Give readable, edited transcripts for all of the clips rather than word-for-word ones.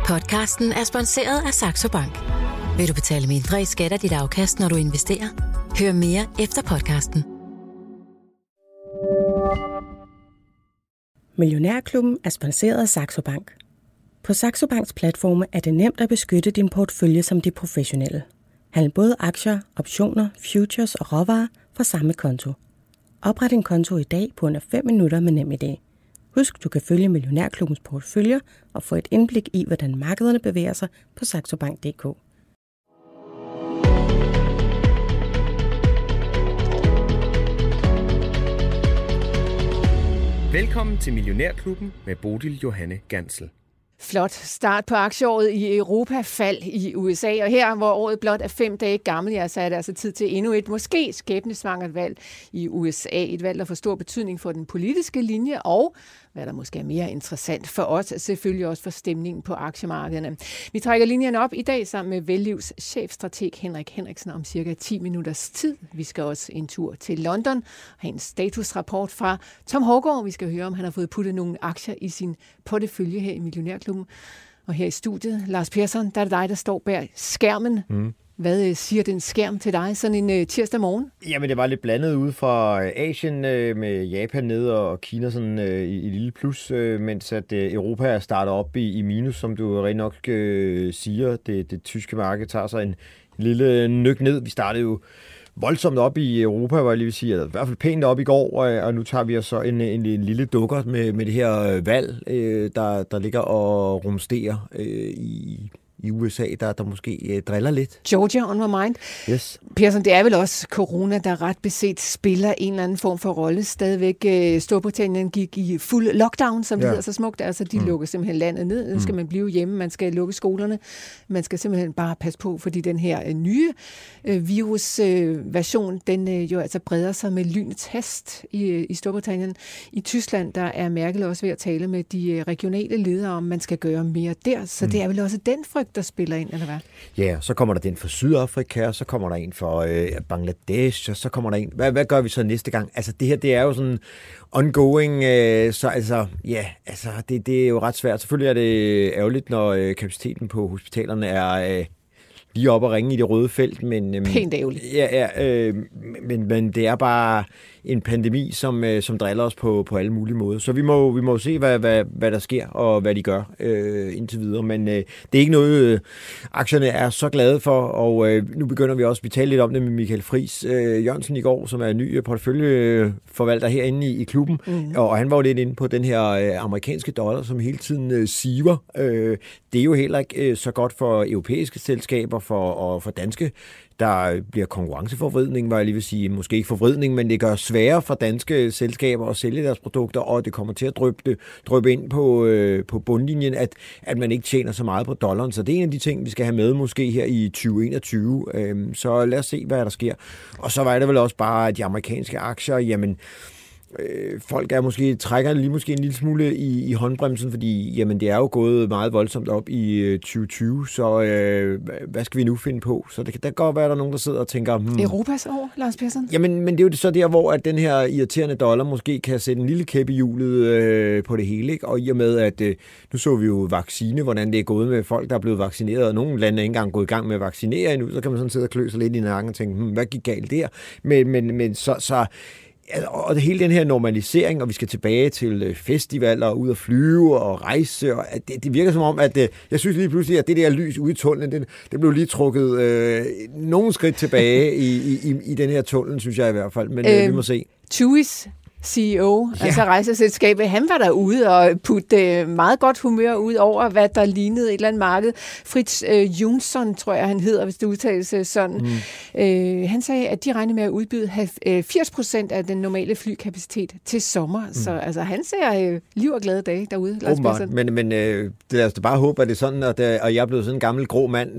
Podcasten er sponsoreret af Saxo Bank. Vil du betale mindre i skat af dit afkast, når du investerer? Hør mere efter podcasten. Millionærklubben er sponsoreret af Saxo Bank. På Saxo Banks platforme er det nemt at beskytte din portefølje som de professionelle. Handle både aktier, optioner, futures og råvarer fra samme konto. Opret en konto i dag på under 5 minutter med NemID. Husk, du kan følge Millionærklubbens porteføljer og få et indblik i, hvordan markederne bevæger sig på saxobank.dk. Velkommen til Millionærklubben med Bodil Johanne Gansel. Flot start på aktieåret i Europa, fald i USA, og her, hvor året blot er 5 dage gammel, ja, så er det altså tid til endnu et måske skæbnesvangert valg i USA. Et valg, der får stor betydning for den politiske linje, og hvad der måske er mere interessant for os, selvfølgelig også for stemningen på aktiemarkederne. Vi trækker linjerne op i dag sammen med Vellivs chefstrateg Henrik Henriksen om cirka 10 minutters tid. Vi skal også en tur til London og have en statusrapport fra Tom Hougaard. Vi skal høre, om han har fået puttet nogle aktier i sin portefølje her i Millionærklubben. Og her i studiet, Lars Persson, der er det dig, der står bag skærmen. Hvad siger den skærm til dig sådan en tirsdag morgen? Jamen, det var lidt blandet ude fra Asien med Japan nede og Kina sådan i lille plus, mens at Europa er startet op i minus, som du rigtig nok siger. Det tyske marked tager sig en lille nyk ned. Vi startede jo voldsomt op i Europa, var jeg lige vil sige, eller i hvert fald pænt op i går, og nu tager vi os så en lille dukker med det her valg, der ligger og rumsterer i USA, der måske driller lidt. Georgia on my mind. Yes. Persson, det er vel også corona, der ret beset spiller en eller anden form for rolle. Stadigvæk Storbritannien gik i fuld lockdown, som det hedder så smukt. Altså, de lukker simpelthen landet ned. Nu skal man blive hjemme, man skal lukke skolerne. Man skal simpelthen bare passe på, fordi den her nye virusversion, den jo altså breder sig med lynets hast i Storbritannien. I Tyskland, der er Merkel også ved at tale med de regionale ledere, om man skal gøre mere der. Så det er vel også den frygt, der spiller ind, eller hvad? Ja, så kommer der den for Sydafrika, og så kommer der en for Bangladesh, og så kommer der en... Hvad gør vi så næste gang? Altså, det her, det er jo sådan ongoing, så altså, ja, altså, det er jo ret svært. Selvfølgelig er det ærgerligt, når kapaciteten på hospitalerne er lige op og ringe i det røde felt, men... Pænt ærgerligt. Ja, men det er bare en pandemi, som driller os på alle mulige måder. Så vi må se, hvad der sker, og hvad de gør indtil videre. Men det er ikke noget, aktierne er så glade for, og nu begynder vi også, vi talte lidt om det med Michael Friis Jørgensen i går, som er ny porteføljeforvalter herinde i klubben, og han var jo lidt inde på den her amerikanske dollar, som hele tiden siver. Det er jo heller ikke så godt for europæiske selskaber, for danske. Der bliver konkurrenceforvridning, var jeg lige vil sige. Måske ikke forvridning, men det gør sværere for danske selskaber at sælge deres produkter, og det kommer til at dryppe ind på bundlinjen, at man ikke tjener så meget på dollaren. Så det er en af de ting, vi skal have med måske her i 2021. Så lad os se, hvad der sker. Og så var det vel også bare, at de amerikanske aktier, jamen... folk er trækker lige måske en lille smule i håndbremsen, fordi jamen, det er jo gået meget voldsomt op i 2020, så hvad skal vi nu finde på? Så det kan godt være, at der er nogen, der sidder og tænker... Europas år, Lars Persson? Jamen, men det er jo så der, hvor at den her irriterende dollar måske kan sætte en lille kæp i hjulet på det hele, ikke? Og i og med, at nu så vi jo vaccine, hvordan det er gået med folk, der er blevet vaccineret, og nogle lande er ikke engang gået i gang med at vaccinere endnu, så kan man sådan sidde og klø sig lidt i nakken og tænke, hvad gik galt der? Men så og det hele den her normalisering, og vi skal tilbage til festivaler, og ud at flyve og rejse, og det virker som om, at jeg synes lige pludselig, at det der lys ude i tunnelen, det blev lige trukket nogle skridt tilbage i den her tunnel, synes jeg i hvert fald, men vi må se. TUI's CEO, altså rejseselskabet, han var derude og putte meget godt humør ud over, hvad der lignede et eller andet marked. Fritz Jonsson, tror jeg, han hedder, hvis det udtales sådan. Han sagde, at de regner med at udbyde 80% af den normale flykapacitet til sommer. Så altså, han ser liv og glade dage derude. Men lad os da bare håbe, at det er sådan, og jeg er blevet sådan en gammel grå mand,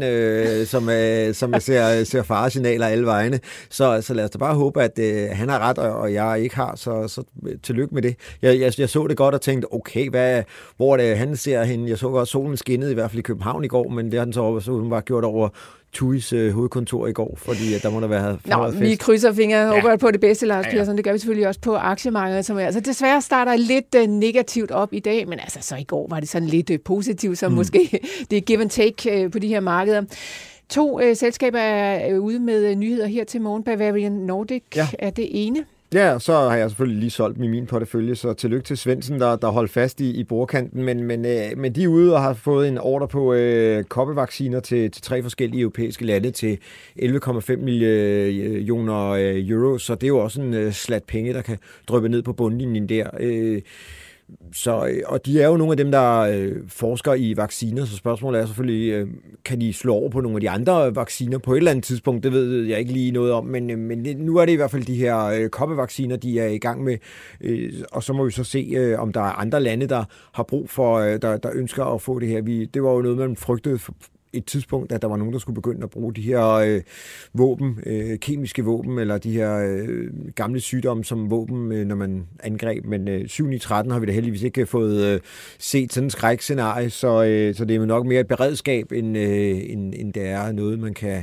som ser faresignaler alle vegne. Så lad os da bare håbe, at han har ret, og jeg ikke har, så tillykke med det. Jeg så det godt og tænkte, okay, hvor er det, han ser hende? Jeg så godt, solen skinnede i hvert fald i København i går, men det har den så hun var gjort over TUI's hovedkontor i går, fordi der må der være fest. Vi krydser fingre og håber på det bedste, Lars Persson. Det gør vi selvfølgelig også på aktiemarkedet, som altså desværre starter lidt negativt op i dag, men altså så i går var det sådan lidt positivt, så måske det er give and take på de her markeder. 2 selskaber er ude med nyheder her til morgen. Bavarian Nordic er det ene. Ja, så har jeg selvfølgelig lige solgt min portefølje, så tillykke til Svendsen, der holdt fast i bordkanten, men de er ude og har fået en ordre på koppevacciner til 3 forskellige europæiske lande til 11,5 millioner euro, så det er jo også en slat penge, der kan dryppe ned på bundlinjen der. Og de er jo nogle af dem, der forsker i vacciner, så spørgsmålet er selvfølgelig, kan de slå over på nogle af de andre vacciner på et eller andet tidspunkt? Det ved jeg ikke lige noget om, men nu er det i hvert fald de her koppevacciner, de er i gang med, og så må vi så se, om der er andre lande, der har brug for, der ønsker at få det her. Det var jo noget, man frygtede et tidspunkt, at der var nogen, der skulle begynde at bruge de her våben, kemiske våben, eller de her gamle sygdomme som våben, når man angreb. Men 7-9-13 har vi da heldigvis ikke fået set sådan en skrækscenarie, så det er nok mere et beredskab, end det er noget,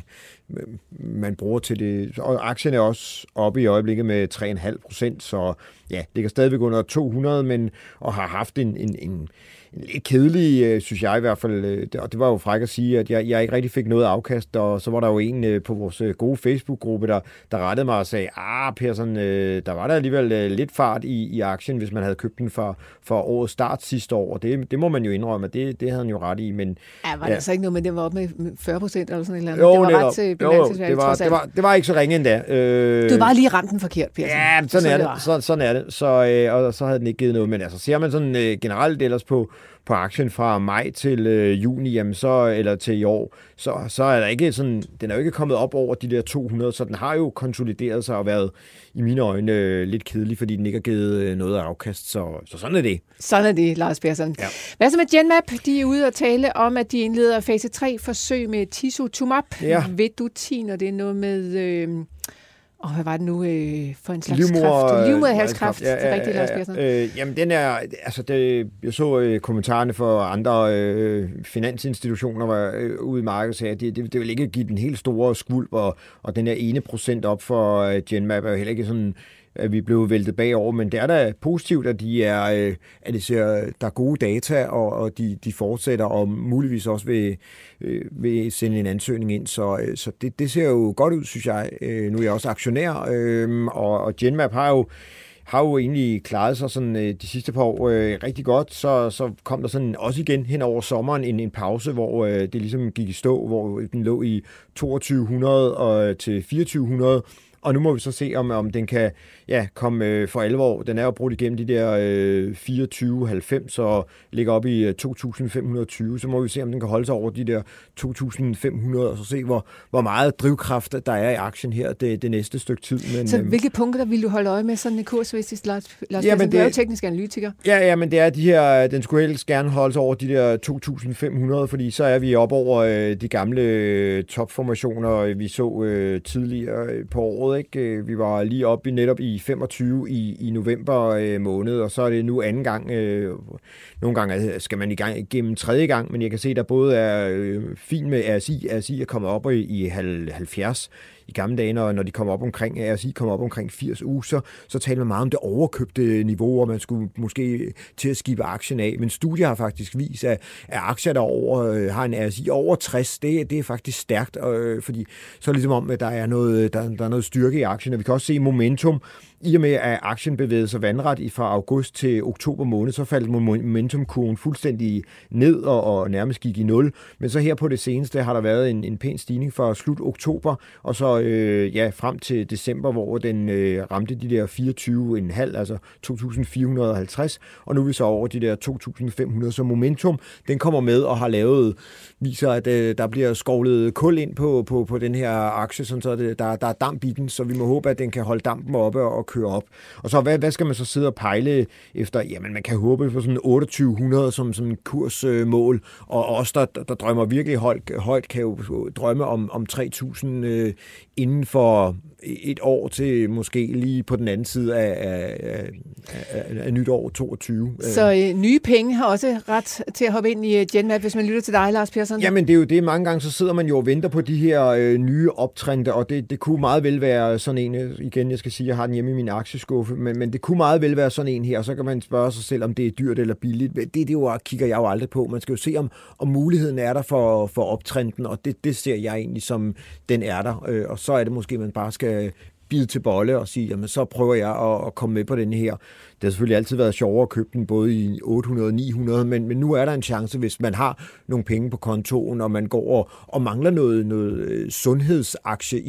man bruger til det. Og aktien er også oppe i øjeblikket med 3,5%, så ja, det kan stadigvæk under 200, og har haft en lidt kedelig, synes jeg i hvert fald, og det var jo fræk at sige, at jeg ikke rigtig fik noget afkast, og så var der jo en på vores gode Facebook-gruppe, der rettede mig og sagde, Persson, der var der alligevel lidt fart i aktien, hvis man havde købt den for årets start sidste år, og det må man jo indrømme, at det havde han jo ret i, men... Ja, var det så ikke noget med, det var op med 40% eller sådan et eller andet? Jo, det var ret til bemærkelsesværdigt. Det var ikke så ringe endda. Du var bare lige ramt den forkert, Persson. Ja, sådan er det. Og så havde den ikke givet noget, men altså ser man sådan generelt ellers på aktien fra maj til juni, jamen eller til i år, så er der ikke sådan, den er jo ikke kommet op over de der 200, så den har jo konsolideret sig og været i mine øjne lidt kedelig, fordi den ikke har givet noget afkast, så sådan er det. Sådan er det, Lars Persson. Ja. Hvad så med Genmab? De er ude og tale om, at de indleder fase 3 forsøg med tisotumab, Vedotin, og det er noget med... hvad var det nu for en slags kræft? Livmoderhalskræft, det er rigtigt, Lars Persson. Jamen, den er, altså, jeg så kommentarerne for andre finansinstitutioner var ude i markedet og sagde, at det vil ikke give den helt store skvulp, og den her 1% op for Genmab er jo heller ikke sådan, at vi blev væltet bagover, men det er da positivt, at der er gode data, og de fortsætter, og muligvis også vil sende en ansøgning ind, så det ser jo godt ud, synes jeg. Nu er jeg også aktionær, og Genmab har jo egentlig klaret sig sådan de sidste par år rigtig godt, så kom der sådan også igen hen over sommeren en pause, hvor det ligesom gik i stå, hvor den lå i 2200 til 2400, og nu må vi så se, om den kan komme for alvor. Den er jo brugt igennem de der 24,90 og ligger op i 2.520. Så må vi se, om den kan holde sig over de der 2.500, og så se, hvor meget drivkraft der er i aktien her det næste stykke tid. Men, så hvilke punkter vil du holde øje med sådan en kursvist, Lars Persson? Du er jo teknisk analytiker. Ja, men det er de her, den skulle helst gerne holde sig over de der 2.500, fordi så er vi op over de gamle topformationer, vi så tidligere på året. Ikke? Vi var lige oppe netop i 25 i november måned, og så er det nu anden gang. Nogle gange skal man i gang gennem tredje gang, men jeg kan se, der både er fint med RSI. RSI er kommet op i 70 i gamle dage, når de kommer op omkring, RSI kommer op omkring 80 uger, så taler man meget om det overkøbte niveau, og man skulle måske til at skibe aktien af. Men studier har faktisk vist, at aktier, der har en RSI over 60, det er faktisk stærkt, fordi så er det ligesom om, at der er noget styrke i aktien, og vi kan også se momentum. I og med, at aktien bevægede sig vandret fra august til oktober måned, så faldt momentumkurven fuldstændig ned og nærmest gik i 0. Men så her på det seneste har der været en pæn stigning fra slut oktober, og så frem til december, hvor den ramte de der 24,5, altså 2.450, og nu er vi så over de der 2.500. Så momentum, den kommer med og har viser, at der bliver skovlet kul ind på den her aktie, sådan så der er damp i den, så vi må håbe, at den kan holde dampen oppe og køre op. Og så hvad skal man så sidde og pejle efter? Jamen, man kan håbe på sådan 2800 som sådan en kursmål, og os, der drømmer virkelig højt, kan jo drømme om 3000 inden for et år til måske lige på den anden side af nytår 22. Så nye penge har også ret til at hoppe ind i Genmap, hvis man lytter til dig, Lars Persson? Jamen det er jo det. Mange gange så sidder man jo og venter på de her nye optrender, og det kunne meget vel være sådan en, igen jeg skal sige, jeg har den hjemme i min aktieskuffe, men det kunne meget vel være sådan en her, og så kan man spørge sig selv, om det er dyrt eller billigt. Det jo, kigger jeg jo aldrig på. Man skal jo se, om muligheden er der for optrenden, og det ser jeg egentlig som, den er der. Og så er det måske, man bare skal bide til bolle og sige, jamen så prøver jeg at komme med på den her. Det har selvfølgelig altid været sjovere at købe den både i 800 og 900, men nu er der en chance, hvis man har nogle penge på kontoen, og man går og mangler noget sundhedsaktie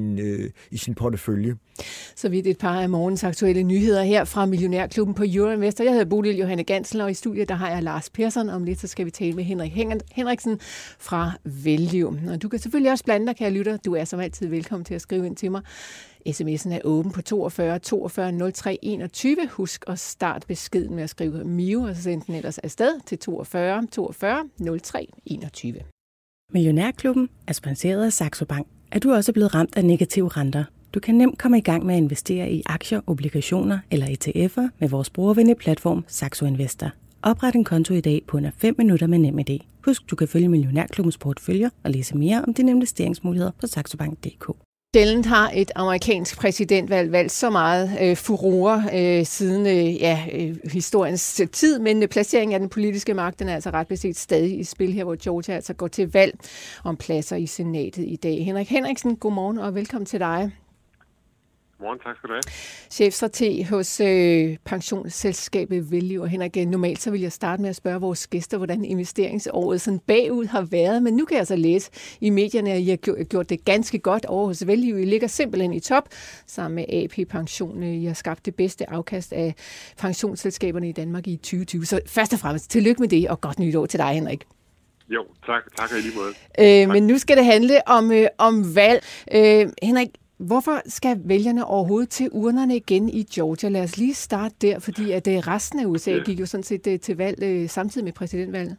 i sin portefølje. Så vidt et par af morgens aktuelle nyheder her fra Millionærklubben på Euroinvestor. Jeg hedder Bodil Johanne Gansen, og i studiet der har jeg Lars Persson. Om lidt så skal vi tale med Henrik Henriksen fra Velliv. Og du kan selvfølgelig også blande dig, kære lytter. Du er som altid velkommen til at skrive ind til mig. SMS'en er åben på 42 42 03 21. Husk at starte beskeden med at skrive MIO, og så send den ellers afsted til 42 42 03 21. Millionærklubben er sponsoreret af Saxo Bank. Er du også blevet ramt af negative renter? Du kan nemt komme i gang med at investere i aktier, obligationer eller ETF'er med vores brugervenlige platform Saxo Investor. Opret en konto i dag på under 5 minutter med NemID. Husk, du kan følge Millionærklubbens porteføljer og læse mere om dine investeringsmuligheder på saxobank.dk. Sjældent har et amerikansk præsidentvalg valgt så meget furore siden historiens tid, men placeringen af den politiske magt den er altså ret beset stadig i spil her, hvor Georgia altså går til valg om pladser i senatet i dag. Henrik Henriksen, godmorgen og velkommen til dig. Godmorgen, tak skal du have. Chefstrateg hos pensionsselskabet Velliv. Og Henrik, normalt så vil jeg starte med at spørge vores gæster, hvordan investeringsåret sådan bagud har været. Men nu kan jeg så læse i medierne, at I har gjort det ganske godt over hos Velliv. I ligger simpelthen i top sammen med AP Pension. I har skabt det bedste afkast af pensionsselskaberne i Danmark i 2020. Så først og fremmest tillykke med det, og godt nytår til dig, Henrik. Jo, tak i lige måde. Men nu skal det handle om valg. Henrik, hvorfor skal vælgerne overhovedet til urnerne igen i Georgia? Lad os lige starte der, fordi at resten af USA gik jo sådan set til valg samtidig med præsidentvalget.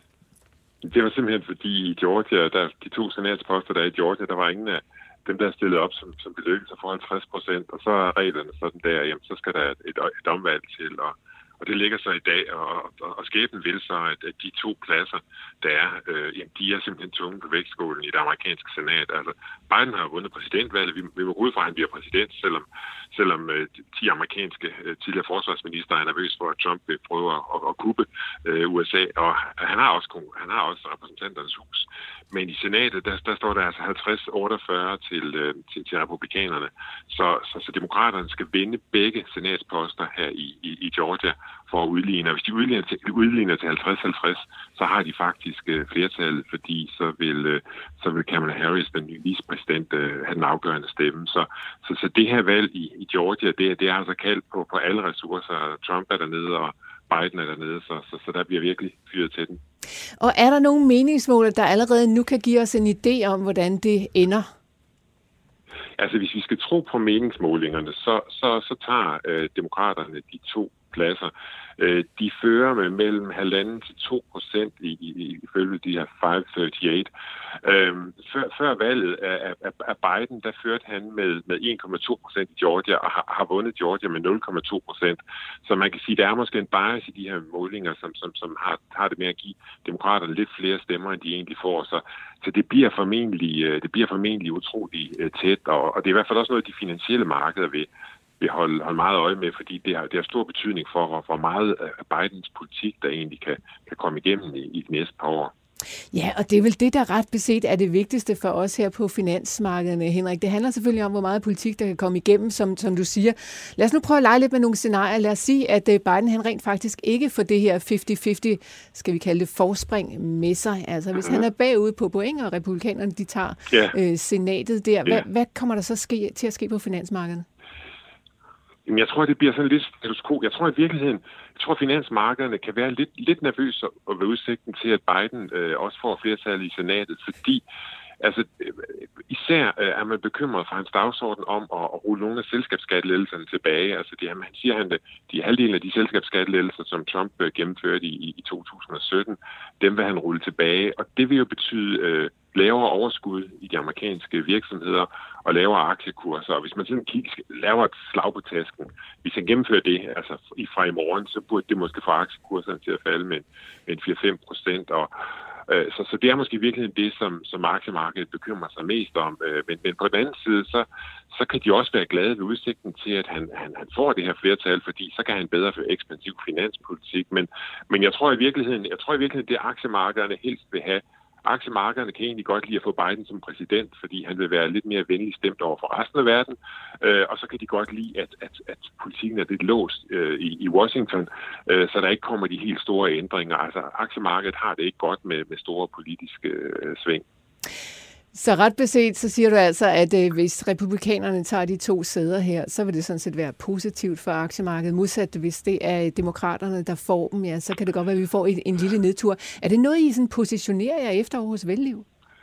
Det var simpelthen fordi i Georgia, der de 2 senatsposter, der er i Georgia, der var ingen af dem, der er stillet op, som beløbte sig for 50%, og så er reglerne sådan der, jamen så skal der et omvalg til, og det ligger så i dag, og skæbnen vil så, at de 2 pladser, der er, de er simpelthen tunge på vægtskålen i det amerikanske senat. Altså, Biden har vundet præsidentvalget. Vi må gå ud fra, at han bliver præsident, selvom 10 amerikanske tidligere forsvarsminister er nervøs for, at Trump vil prøve at kuppe USA, og han har også repræsentanternes hus. Men i senatet, der står der altså 50-48 til republikanerne. Så demokraterne skal vinde begge senatsposter her i Georgia for at udligne. Og hvis de udligner til 50-50, så har de faktisk flertal, fordi så vil Kamala Harris, den nye vicepræsident, have den afgørende stemme. Så det her valg i Georgia, det er altså kaldt på alle ressourcer. Trump er dernede, og Biden er dernede, så der bliver virkelig fyret til den. Og er der nogle meningsmåler, der allerede nu kan give os en idé om, hvordan det ender? Altså, hvis vi skal tro på meningsmålingerne, så tager demokraterne de 2 pladser. De fører med mellem 1,5% til 2% ifølge de her 538. Før valget af Biden, der førte han med 1,2% i Georgia og har vundet Georgia med 0,2%. Så man kan sige, at der er måske en bias i de her målinger, som har det med at give demokraterne lidt flere stemmer, end de egentlig får. Så det bliver formentlig utrolig tæt, og det er i hvert fald også noget, de finansielle markeder vil holde meget øje med, fordi det har stor betydning for, hvor meget af Bidens politik, der egentlig kan komme igennem i de næste par år. Ja, og det er vel det, der ret beset er det vigtigste for os her på finansmarkederne, Henrik. Det handler selvfølgelig om, hvor meget politik, der kan komme igennem, som du siger. Lad os nu prøve at lege lidt med nogle scenarier. Lad os sige, at Biden han rent faktisk ikke får det her 50-50, skal vi kalde det, forspring med sig. Altså, hvis han er bagud på point, og republikanerne de tager senatet der, hvad kommer der så til at ske på finansmarkederne? Jeg tror, det bliver sådan lidt status quo. Jeg tror i virkeligheden, at finansmarkederne kan være lidt nervøse ved udsigten til, at Biden også får flertal i senatet, fordi altså, især er man bekymret for hans dagsorden om at rulle nogle af selskabsskattelettelserne tilbage. Altså, han siger, at de halvdelen af de selskabsskattelettelser, som Trump gennemførte i 2017, dem vil han rulle tilbage, og det vil jo betyde lavere overskud i de amerikanske virksomheder og lavere aktiekurser. Og hvis man sådan laver et slag på tasken, hvis man gennemfører det altså fra i morgen, så burde det måske få aktiekurserne til at falde med 4-5%. Så det er måske virkelig det, som aktiemarkedet bekymrer sig mest om. Men på den anden side, så kan de også være glade ved udsigten til, at han får det her flertal, fordi så kan han bedre føre ekspansiv finanspolitik. Men jeg tror i virkeligheden, det aktiemarkederne helst vil have. Aktiemarkederne kan egentlig godt lide at få Biden som præsident, fordi han vil være lidt mere venlig stemt over for resten af verden. Og så kan de godt lide, at politikken er lidt låst i Washington, så der ikke kommer de helt store ændringer. Altså aktiemarkedet har det ikke godt med store politiske sving. Så ret beset, så siger du altså, at hvis republikanerne tager de 2 sæder her, så vil det sådan set være positivt for aktiemarkedet. Modsat hvis det er demokraterne, der får dem, ja, så kan det godt være, at vi får en lille nedtur. Er det noget, I sådan positionerer jer efter hos Velliv?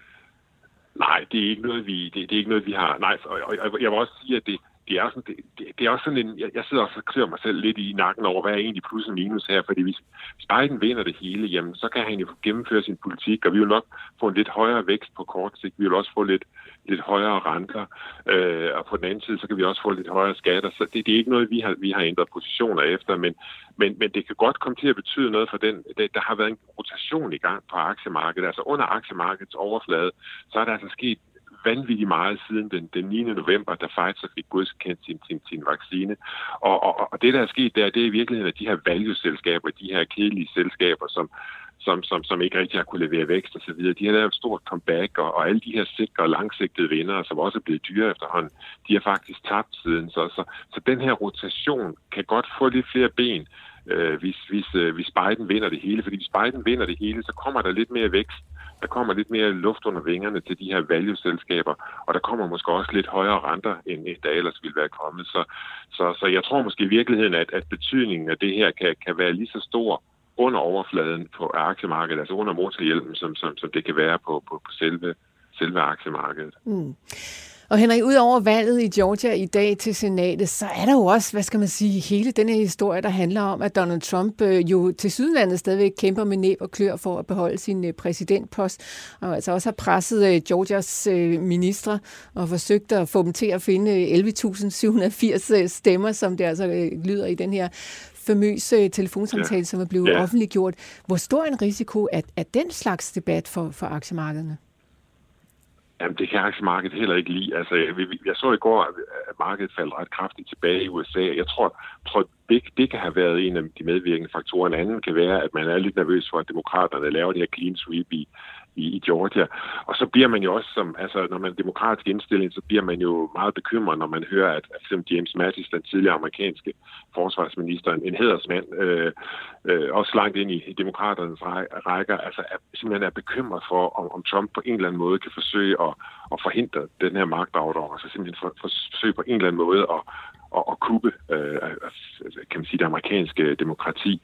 Nej, det er ikke noget, vi har. Nej, og jeg vil også sige, at det er også sådan en, jeg sidder også og klør mig selv lidt i nakken over, hvad er egentlig plus og minus her, fordi hvis Biden vinder det hele, jamen, så kan han jo gennemføre sin politik, og vi vil nok få en lidt højere vækst på kort sigt, vi vil også få lidt højere renter, og på den anden side, så kan vi også få lidt højere skatter, så det er ikke noget, vi har ændret positioner efter, men det kan godt komme til at betyde noget for der har været en rotation i gang på aktiemarkedet, altså under aktiemarkedets overflade, så er der altså sket vanvittigt meget siden den 9. november, da Pfizer fik godkendt sin vaccine. Og det, der er sket der, det er i virkeligheden, at de her value-selskaber, de her kedelige selskaber, som ikke rigtig har kunne levere vækst og så videre, de har lavet et stort comeback, og alle de her sikre og langsigtede vindere, som også er blevet dyre efterhånden, de har faktisk tabt siden. Så den her rotation kan godt få lidt flere ben, hvis Biden vinder det hele. Fordi hvis Biden vinder det hele, så kommer der lidt mere vækst. Der kommer lidt mere luft under vingerne til de her value-selskaber, og der kommer måske også lidt højere renter, end der ellers ville være kommet. Så jeg tror måske i virkeligheden, at betydningen af det her kan være lige så stor under overfladen på aktiemarkedet, altså under motorhjelmen, som det kan være på selve aktiemarkedet. Mm. Og Henrik, ud over valget i Georgia i dag til senatet, så er der jo også, hele den her historie, der handler om, at Donald Trump jo til Sydlandet stadigvæk kæmper med næb og klør for at beholde sin præsidentpost, og altså også har presset Georgias ministre og forsøgt at få dem til at finde 11.780 stemmer, som det altså lyder i den her famøse telefonsamtale, som er blevet offentliggjort. Hvor stor en risiko er den slags debat for aktiemarkederne? Jamen, det kan aktiemarkedet heller ikke lide. Altså, jeg så i går, at markedet faldt ret kraftigt tilbage i USA. Jeg tror det kan have været en af de medvirkende faktorer. En anden kan være, at man er lidt nervøs for, at demokraterne laver det her clean sweep i Georgia. Og så bliver man jo også, når man er demokratisk indstilling, så bliver man jo meget bekymret, når man hører, at James Mattis, den tidligere amerikanske forsvarsminister, en hædersmand, også langt ind i demokraternes rækker, simpelthen er bekymret for, om Trump på en eller anden måde kan forsøge at forhindre den her magtoverdragelse, simpelthen forsøge på en eller anden måde at kuppe, kan man sige, det amerikanske demokrati.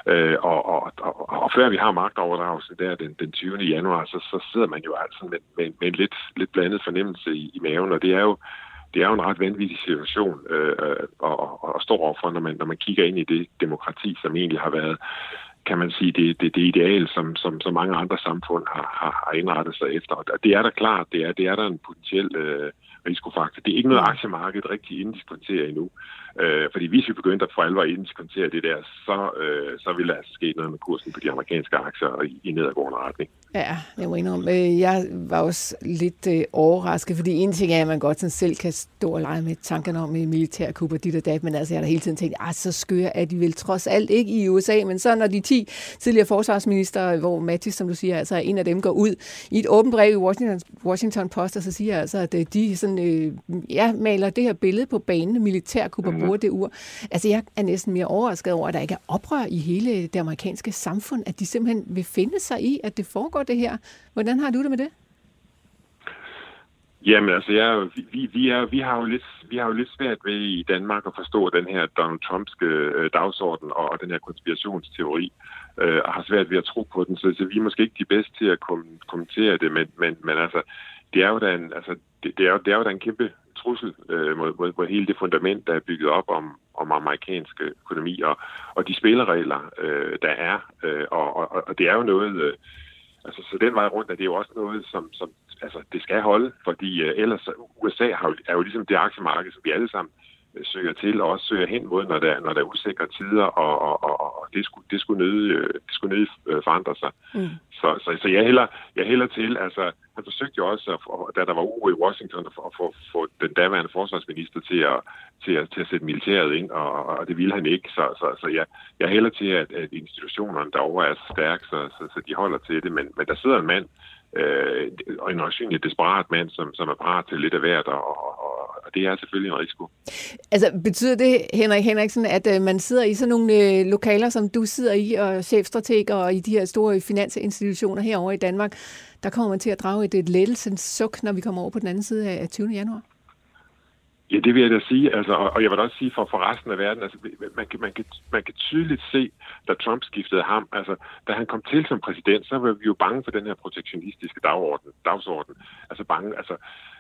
Og før vi har magtoverdragelse der den 20. januar, så sidder man jo altså med en lidt blandet fornemmelse i maven, og det er jo en ret vanvittig situation at stå overfor, når man kigger ind i det demokrati, som egentlig har været, kan man sige, det ideal, som mange andre samfund har indrettet sig efter. Og det er da klart, det er der en potentiel risikofaktor. Det er ikke noget aktiemarkedet rigtig inddiskonterer endnu. Fordi hvis vi begyndte at for alvor inddiskontere det der, så ville der altså ske noget med kursen på de amerikanske aktier i nedadgående retning. Ja, jeg må indrømme. Jeg var også lidt overrasket, fordi en ting er, at man godt sådan selv kan stå og lege med tankerne om militærkup og dit og dat, men altså jeg har da hele tiden tænkt, så skøre er de vel trods alt ikke i USA, men så når de 10 tidligere forsvarsminister, hvor Mattis, som du siger, altså en af dem går ud i et åbent brev i Washington Post, og så siger altså, at de sådan, maler det her billede på banen, militærkup og bruger det ur. Altså jeg er næsten mere overrasket over, at der ikke er oprør i hele det amerikanske samfund, at de simpelthen vil finde sig i, at det foregår det her. Hvordan har du det med det? Jamen altså, vi har jo lidt svært ved i Danmark at forstå den her Donald Trumpske dagsorden og den her konspirationsteori, og har svært ved at tro på den, så vi er måske ikke de bedste til at kommentere det, men altså, det er jo da en kæmpe trussel mod hele det fundament, der er bygget op om amerikansk økonomi og de spilleregler, der er. Og det er jo noget, Altså, så den vej rundt er det jo også noget, som altså, det skal holde, fordi ellers USA er jo ligesom det aktiemarked, som vi alle sammen søger til, og også søger hen mod, når der er usikre tider, og det skulle nødig forandre sig. Mm. Så jeg hælder til, altså han forsøgte jo også, da der var uro i Washington, at få den daværende forsvarsminister til at sætte militæret ind, og det ville han ikke. Så jeg hælder til, at institutionerne derovre er så stærke, så de holder til det. Men der sidder en mand, og en øjensynlig desperat mand, som er parat til lidt af hvert, og det er selvfølgelig en risiko. Altså, betyder det, Henrik Henriksen, at man sidder i sådan nogle lokaler, som du sidder i, og chefstrateger og i de her store finansinstitutioner herover i Danmark, der kommer man til at drage et lettelsens suk, når vi kommer over på den anden side af 20. januar? Ja, det vil jeg da sige, altså, og jeg vil da også sige for resten af verden, altså, man kan tydeligt se, da Trump skiftede ham, altså, da han kom til som præsident, så var vi jo bange for den her protektionistiske dagsorden, altså bange, altså,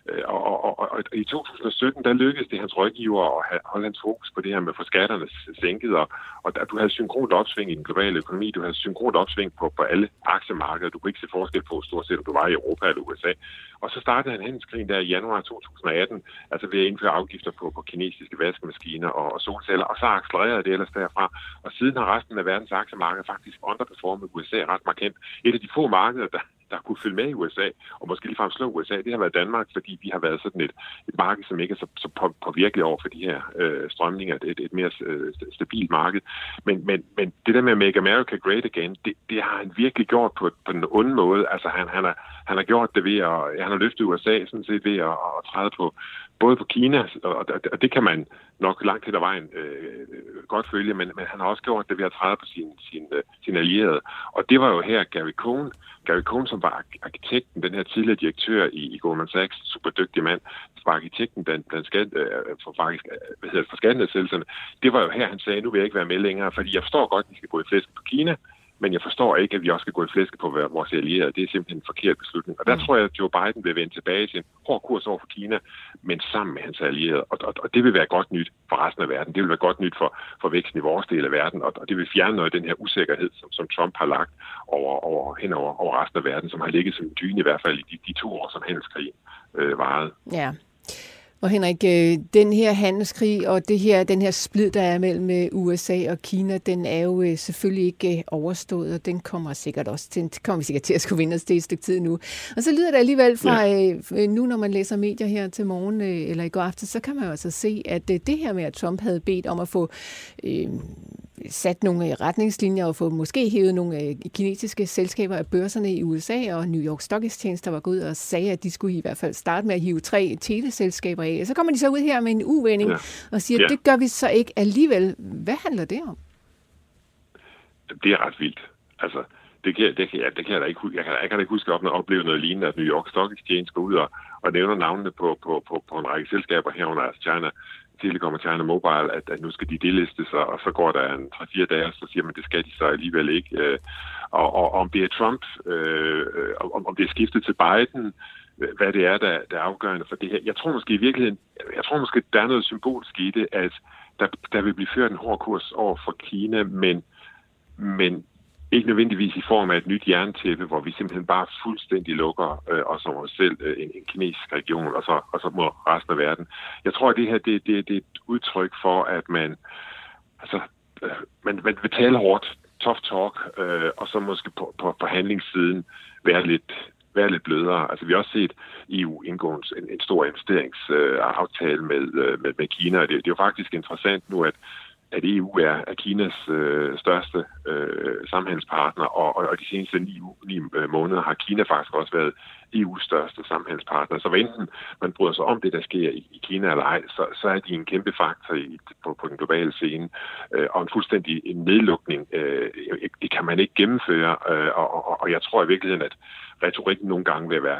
og i 2017, der lykkedes det hans rådgiver at holde hans fokus på det her med at få skatterne sænket, og du havde synkront opsving i den globale økonomi, du havde synkront opsving på alle aktiemarkeder, du kunne ikke se forskel på stort set, om du var i Europa eller USA. Og så startede han handelskrigen der i januar 2018, altså ved at indføre afgifter på kinesiske vaskemaskiner og solceller, og så accelererede det ellers derfra. Og siden har resten af verdens aktiemarked faktisk underperformet USA ret markant. Et af de få markeder, der kunne følge med i USA, og måske ligefrem slå USA, det har været Danmark, fordi vi har været sådan et marked, som ikke er så påvirkeligt over for de her strømninger, et mere stabilt marked. Men det der med at make America great again, det har han virkelig gjort på den onde måde. Altså han har gjort det ved han har løftet USA sådan set ved at træde på både på Kina, og det kan man nok langt til ad vejen godt følge, men han har også gjort det ved at træde på sine allierede. Og det var jo her Gary Cohn, som var arkitekten, den her tidligere direktør i Goldman Sachs, super dygtig mand, som var arkitekten for skattenedsættelserne. Det var jo her, han sagde, nu vil jeg ikke være med længere, fordi jeg forstår godt, at vi skal gå i flæsket på Kina, men jeg forstår ikke, at vi også skal gå i flæsket på vores allierede. Det er simpelthen en forkert beslutning. Og der tror jeg, at Joe Biden vil vende tilbage til en hård kurs over for Kina, men sammen med hans allierede. Og det vil være godt nyt for resten af verden. Det vil være godt nyt for væksten i vores del af verden, og det vil fjerne noget af den her usikkerhed, som Trump har lagt over resten af verden, som har ligget som en dyne i hvert fald i de 2 år, som handelskrigen varede. Ja. Og Henrik, den her handelskrig og den her splid, der er mellem USA og Kina, den er jo selvfølgelig ikke overstået, og den kommer vi sikkert til at skulle vinde os det et stykke tid nu. Og så lyder det alligevel fra nu, når man læser medier her til morgen eller i går aften, så kan man jo altså se, at det her med, at Trump havde bedt om at få sat nogle retningslinjer og få måske hævet nogle kinesiske selskaber af børserne i USA, og New York Stock Exchange, der var gået ud og sagde, at de skulle i hvert fald starte med at hive 3 teleselskaber af. Så kommer de så ud her med en uvending og siger, at det gør vi så ikke alligevel. Hvad handler det om? Det er ret vildt. Altså, det kan jeg da ikke huske. Jeg kan da ikke huske at opleve noget lignende, at New York Stock Exchange går ud og nævner navnene på en række selskaber herunder, altså China Telecom og China Mobile, at nu skal de delistes, og så går der en 3-4 dage, og så siger man, det skal de så alligevel ikke. Og om det er Trump, om det er skiftet til Biden, hvad det er, der er afgørende for det her. Jeg tror måske i virkeligheden, der er noget symbolisk i det, at der vil blive ført en hård kurs over for Kina, men ikke nødvendigvis i form af et nyt jerntæppe, hvor vi simpelthen bare fuldstændig lukker os om os selv, en kinesisk region, og så mod resten af verden. Jeg tror, at det her det er et udtryk for, at man vil tale hårdt, tough talk, og så måske på handlingssiden være lidt blødere. Altså, vi har også set EU indgå en stor investeringsaftale med Kina, og det er jo faktisk interessant nu, at EU er Kinas største samhandelspartner, og de seneste 9 måneder har Kina faktisk også været EU's største samhandelspartner. Så hvad enten man bryder sig om det, der sker i Kina eller ej, så er de en kæmpe faktor på den globale scene, og en fuldstændig nedlukning, det kan man ikke gennemføre, og jeg tror i virkeligheden, at retorikken nogle gange vil være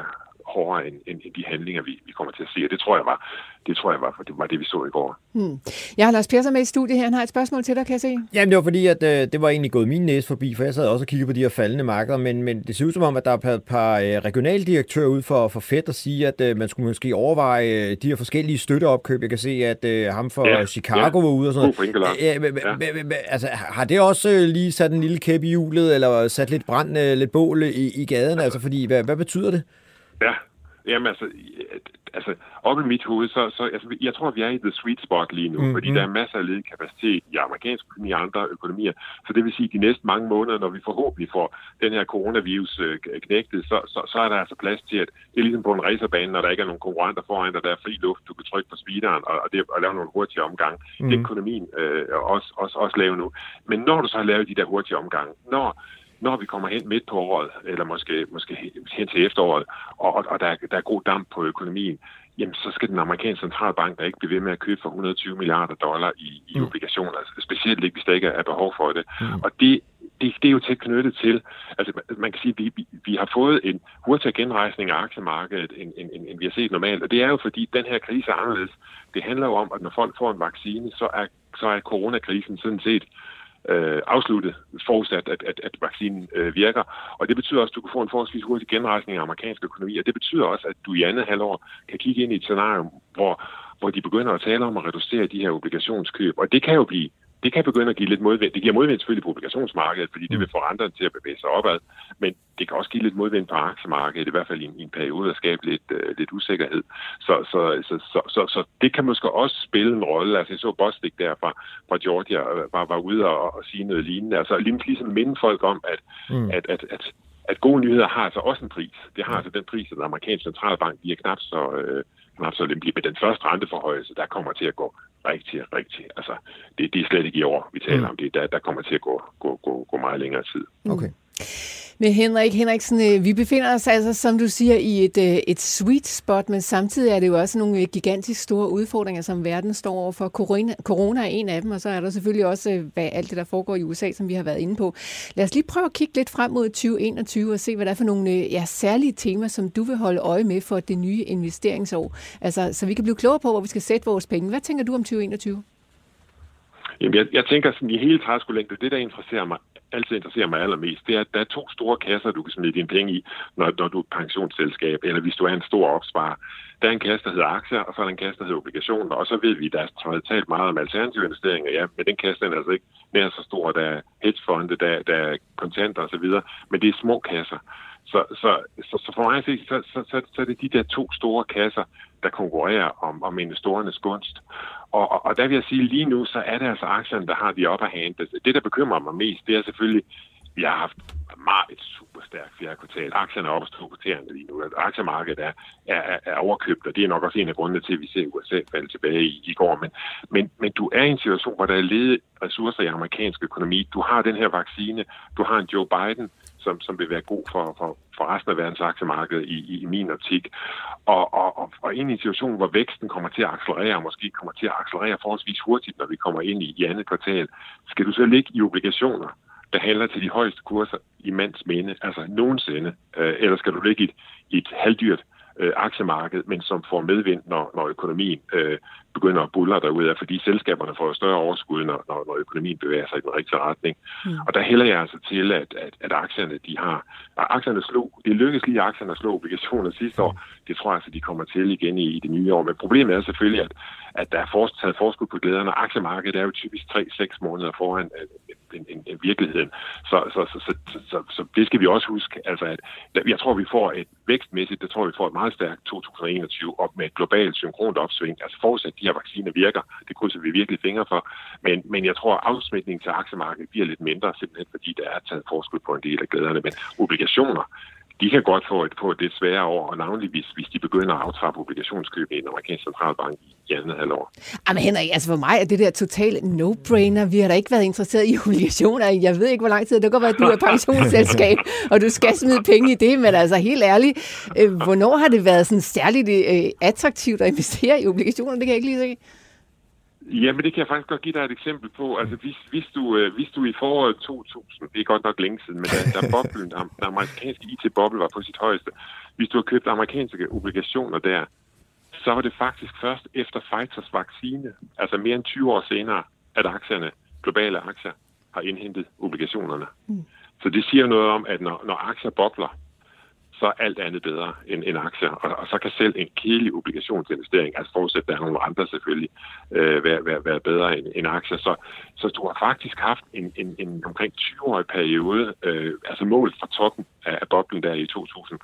hårdere end de handlinger, vi kommer til at se. Og det tror jeg var det, vi så i går. Jeg har Lars Persson med i studiet her. Han har et spørgsmål til dig, kan jeg se. Jamen, det var fordi, at det var egentlig gået min næse forbi, for jeg sad også og kiggede på de her faldende markeder, men det ser ud som om, at der er et par regionaldirektører ud for Fed at sige, at man skulle måske overveje de her forskellige støtteopkøb. Jeg kan se, at ham fra Chicago var ude og sådan noget. Altså, har det også lige sat en lille kæp i hjulet, eller sat lidt brand, lidt bål i gaden? Altså, fordi, hvad betyder det? Ja, jamen altså op i mit hoved, jeg tror, vi er i the sweet spot lige nu, fordi der er masser af ledig kapacitet i amerikansk økonomi og andre økonomier. Så det vil sige, at de næste mange måneder, når vi forhåbentlig får den her coronavirus knægtet, så er der altså plads til, at det er ligesom på en racerbane, når der ikke er nogen konkurrenter foran dig, der er fri luft, du kan trykke på speederen og lave nogle hurtige omgange. Det er økonomien også lave nu. Men når du så har lavet de der hurtige omgange, når vi kommer hen midt på året, eller måske hen til efteråret, og der er god damp på økonomien, jamen så skal den amerikanske centralbank der ikke blive ved med at købe for $120 milliarder i obligationer, specielt ikke, hvis der ikke er behov for det. Og det er jo tæt knyttet til, altså man kan sige, at vi har fået en hurtigere genrejsning af aktiemarkedet, end vi har set normalt, og det er jo fordi, den her krise er anderledes. Det handler jo om, at når folk får en vaccine, så er coronakrisen sådan set afsluttet, forudsat, at vaccinen virker. Og det betyder også, at du kan få en forholdsvis hurtig genrejsning af amerikansk økonomi, og det betyder også, at du i andet halvår kan kigge ind i et scenario, hvor de begynder at tale om at reducere de her obligationskøb. Og det kan begynde at give lidt modvind. Det giver modvind selvfølgelig på obligationsmarkedet, fordi det vil få renterne til at bevæge sig opad, men det kan også give lidt modvind på aktiemarkedet, i hvert fald i en periode, at skabe lidt usikkerhed. Så det kan måske også spille en rolle. Altså jeg så Bostic der fra Georgia var ude og sige noget lignende. Altså ligesom minde folk om, at gode nyheder har altså også en pris. Det har altså den pris, at den amerikanske centralbank bliver knap så lempelig. Men den første renteforhøjelse, der kommer til at gå rigtig. Altså, det er slet ikke i år, vi taler om det. Der kommer til at gå meget længere tid. Okay. Men Henriksen, vi befinder os altså, som du siger, i et sweet spot, men samtidig er det jo også nogle gigantisk store udfordringer, som verden står overfor. Corona er en af dem, og så er der selvfølgelig også alt det, der foregår i USA, som vi har været inde på. Lad os lige prøve at kigge lidt frem mod 2021 og se, hvad der er for nogle særlige temaer, som du vil holde øje med for det nye investeringsår. Altså, så vi kan blive klogere på, hvor vi skal sætte vores penge. Hvad tænker du om 2021? Jamen, jeg tænker sådan i hele træskolængde, det der altid interesserer mig allermest, det er, at der er 2 store kasser, du kan smide dine penge i, når du er et pensionsselskab, eller hvis du er en stor opsparer. Der er en kasse, der hedder aktier, og så er der en kasse, der hedder obligationer, og så ved vi, at der er talt meget om alternative investeringer. Ja, men den kasse er altså ikke nær så stor. Der er hedgefonde, der er kontanter osv., men det er små kasser. Så for mig at se, så er det de der 2 store kasser, der konkurrerer om investorernes gunst. Og der vil jeg sige, lige nu, så er det altså aktierne, der har de upper hand. Det, der bekymrer mig mest, det er selvfølgelig, vi har haft et super stærkt fjerde kvartal. Aktierne er oppe og strukturerende lige nu. Aktiemarkedet er overkøbt, og det er nok også en af grundene til, at vi ser USA falde tilbage i går. Men du er i en situation, hvor der er ledige ressourcer i amerikansk økonomi. Du har den her vaccine, du har en Joe Biden, som vil være god for resten af verdens aktiemarked i min optik. Og ind i en situation, hvor væksten kommer til at accelerere, og måske kommer til at accelerere forholdsvis hurtigt, når vi kommer ind i andet kvartal, skal du så ligge i obligationer, der handler til de højeste kurser i mands minde, altså nogensinde, eller skal du ligge i et halvdyrt aktiemarked, men som får medvind, når økonomien begynder at buldre derude, fordi selskaberne får større overskud, når økonomien bevæger sig i den rigtige retning. Og der hælder jeg altså til, at aktierne, det lykkedes lige aktierne at slå obligationer sidste år. Det tror jeg altså, de kommer til igen i det nye år. Men problemet er selvfølgelig, at der er taget forskud på glæderne. Aktiemarkedet er jo typisk 3-6 måneder foran en virkeligheden. Så det skal vi også huske. Altså, at jeg tror, vi får et vækstmæssigt, det tror vi får et meget stærkt 2021 op med et globalt synkront opsving. Altså forudsat de her vacciner virker, det krydser vi virkelig fingre for. Men jeg tror, at afsmitningen til aktiemarkedet bliver lidt mindre, simpelthen fordi der er taget forskud på en del af glæderne. Men obligationer, de kan godt få et lidt sværere år, og navnlig hvis de begynder at aftrappe obligationskøb i en amerikansk centralbank i andet halvår. Men Henrik, altså for mig er det der totalt no-brainer. Vi har da ikke været interesseret i obligationer. Jeg ved ikke, hvor lang tid det går, at du er pensionsselskab, og du skal smide penge i det, men altså helt ærligt, hvornår har det været sådan særligt attraktivt at investere i obligationer? Det kan jeg ikke lige se. Jamen, det kan jeg faktisk godt give dig et eksempel på. Altså, hvis du i foråret 2000, det er godt nok længe siden, men da boblen, den amerikanske IT-boble var på sit højeste, hvis du har købt amerikanske obligationer der, så var det faktisk først efter Pfizers vaccine, altså mere end 20 år senere, at aktierne, globale aktier, har indhentet obligationerne. Så det siger noget om, at når aktier bobler, så er alt andet bedre end aktier. Og så kan selv en kedelig obligationsinvestering, altså forudsat, der er nogle andre selvfølgelig, være bedre end aktier. Så du har faktisk haft en omkring 20-årig periode, altså målt fra toppen af boblen der i 2000,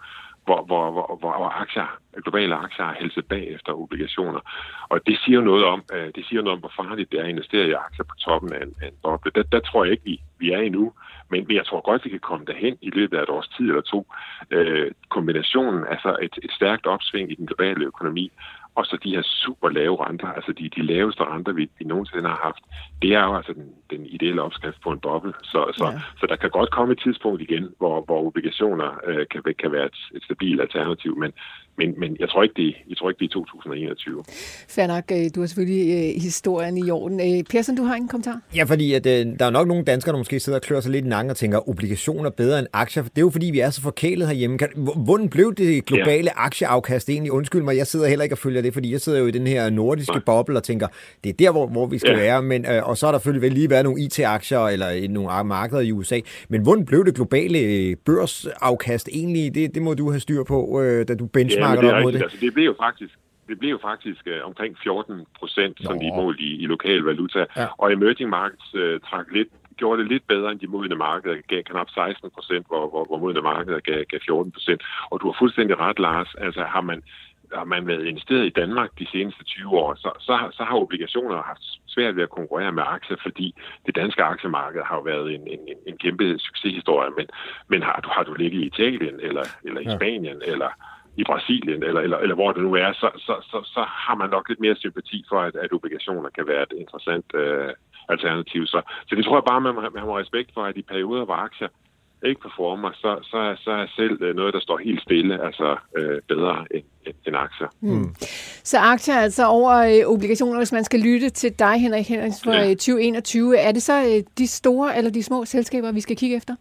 hvor globale aktier har hældt bag efter obligationer. Og det siger noget om, hvor farligt det er at investere i aktier på toppen af en boble. Der tror jeg ikke, vi er endnu. Men jeg tror godt, vi kan komme derhen i løbet af et års tid eller to. Kombinationen, altså et stærkt opsving i den globale økonomi, og så de her super lave renter, altså de laveste renter, vi nogensinde har haft, det er jo altså den ideelle opskrift på en boble. Så der kan godt komme et tidspunkt igen, hvor obligationer kan være et stabilt alternativ, men jeg tror ikke, det er 2021. Fair nok, du har selvfølgelig historien i orden. Persson, du har en kommentar? Ja, fordi at, der er nok nogle danskere, der måske sidder og klør sig lidt i nakken og tænker, obligationer bedre end aktier. Det er jo fordi, vi er så forkælet herhjemme. Hvordan blev det globale aktieafkast egentlig? Undskyld mig, jeg sidder heller ikke og følger det, fordi jeg sidder jo i den her nordiske boble og tænker, det er der, hvor vi skal være. Men, og så er der selvfølgelig lige været nogle IT-aktier eller nogle markeder i USA. Men hvordan blev det globale børsafkast egentlig? Det må du have styr på, da du benchmarker op mod det. Altså, det blev jo faktisk omkring 14%, som de målte i lokal valuta. Ja. Og emerging markets gjorde det lidt bedre end de modne markeder, gav knap 16%, hvor modne markeder gav 14%. Og du har fuldstændig ret, Lars. Altså har man været investeret i Danmark de seneste 20 år, så har obligationer haft svært ved at konkurrere med aktier, fordi det danske aktiemarked har jo været en kæmpe succeshistorie. Men har du ligget i Italien, eller i Spanien, eller i Brasilien, eller hvor det nu er, så har man nok lidt mere sympati for, at obligationer kan være et interessant alternativ. Så det tror jeg bare, man har respekt for, at i perioder, hvor aktier ikke performer, så er selv noget, der står helt stille, altså bedre end aktier. Så aktier altså over obligationer, hvis man skal lytte til dig, Henrik Henriksen, for 2021. Er det så de store eller de små selskaber, vi skal kigge efter?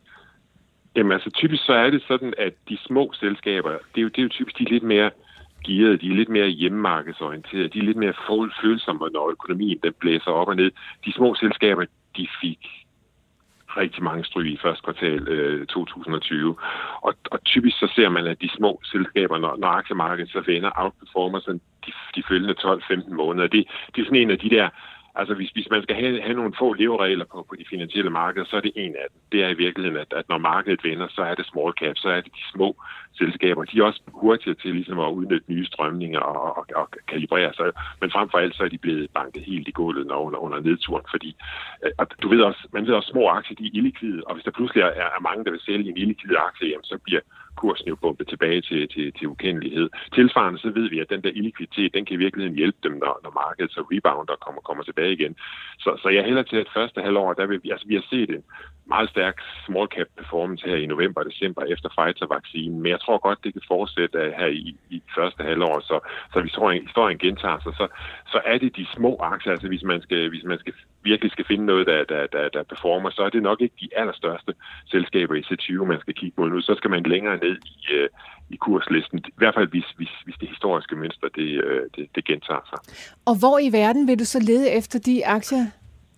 Jamen altså typisk så er det sådan, at de små selskaber, det er jo typisk de lidt mere gearede, de er lidt mere hjemmemarkedsorienterede, de er lidt mere følsomme, når økonomien den blæser op og ned. De små selskaber, de fik rigtig mange stryg i første kvartal 2020. Og typisk så ser man, at de små selskaber, når aktiemarkedet så vender, outperformer sådan de følgende 12-15 måneder. Det er sådan en af de der. Altså hvis man skal have nogle få leveregler på de finansielle markeder, så er det en af dem. Det er i virkeligheden, at når markedet vender, så er det small cap, så er det de små selskaber. De er også hurtige til ligesom at udnytte nye strømninger og kalibrere sig. Men frem for alt, så er de blevet banket helt i gulvet under nedturen, fordi du ved også, man ved også, små aktier, de er illikvide, og hvis der pludselig er mange, der vil sælge en illikvid aktie, jamen, så bliver kursen jo bumpet tilbage til ukendelighed. Tilsvarende så ved vi, at den der illikviditet, den kan i virkeligheden hjælpe dem, når markedet så rebounder og kommer tilbage igen. Så jeg hælder til, at første halvår, der vil vi har set en meget stærk small cap performance her i november og december efter Pfizer-vaccinen, men jeg tror godt, det kan fortsætte her i første halvår, så vi tror, historien gentager sig. Så er det de små aktier, altså hvis man virkelig skal finde noget, der performer, så er det nok ikke de allerstørste selskaber i C20, man skal kigge mod nu. Så skal man længere ned i kurslisten. I hvert fald, hvis det historiske mønster, det gentager sig. Og hvor i verden vil du så lede efter de aktier?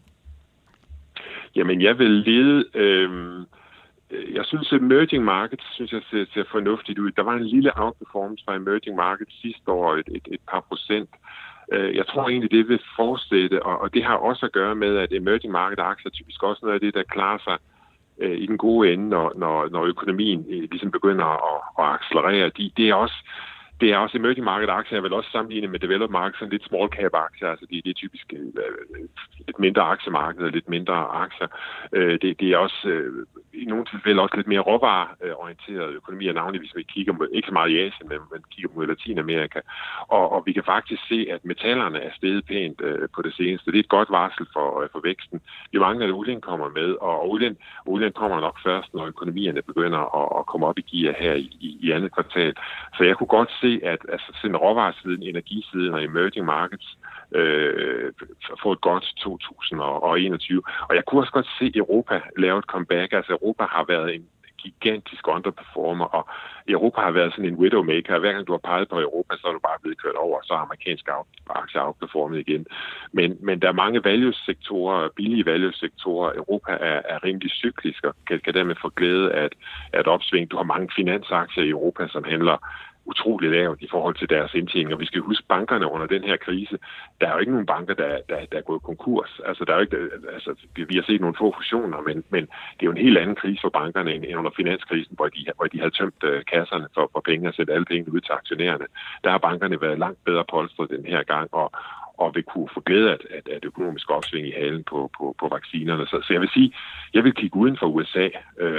Jamen, jeg vil lede. Jeg synes, at emerging markets ser fornuftigt ud. Der var en lille outperformance fra emerging markets sidste år, et par procent. Jeg tror egentlig, det vil fortsætte, og det har også at gøre med, at emerging market aktier typisk også noget af det, der klarer sig i den gode ende, når økonomien ligesom begynder at accelerere. Det er også emerging market aktier, jeg vil også sammenligne med developed market, sådan lidt small cap aktier, altså det er typisk lidt mindre aktiemarked og lidt mindre aktier. Det er også i nogle tilfælde også lidt mere råvareorienteret økonomi, og navnlig hvis vi kigger mod, ikke så meget i Asien, men kigger mod Latinamerika. Og vi kan faktisk se, at metallerne er steget pænt på det seneste. Det er et godt varsel for væksten. Vi mangler, at olien kommer med, og olien kommer nok først, når økonomierne begynder at komme op i gear her i andet kvartal. Så jeg kunne godt se, at altså sådan råvaresiden, energisiden og emerging markets få et godt 2021. Og jeg kunne også godt se Europa lave et comeback. Altså Europa har været en gigantisk underperformer, og Europa har været sådan en widowmaker. Hver gang du har peget på Europa, så er du bare blevet kørt over, så er amerikanske aktier outperformet igen. Men der er mange value-sektorer, billige value-sektorer. Europa er rimelig cyklisk og kan dermed få glæde af et opsving. Du har mange finansaktier i Europa, som handler utrolig lavt i forhold til deres indtjening. Og vi skal huske bankerne under den her krise. Der er jo ikke nogen banker, der er gået konkurs. Altså, der er jo ikke, altså, vi har set nogle få fusioner, men det er jo en helt anden krise for bankerne end under finanskrisen, hvor de havde tømt kasserne for penge og sætte alle penge ud til aktionærerne. Der har bankerne været langt bedre polstret den her gang, og vil kunne få glæde af et økonomisk opsving i halen på vaccinerne. Så jeg vil sige, jeg vil kigge uden for USA,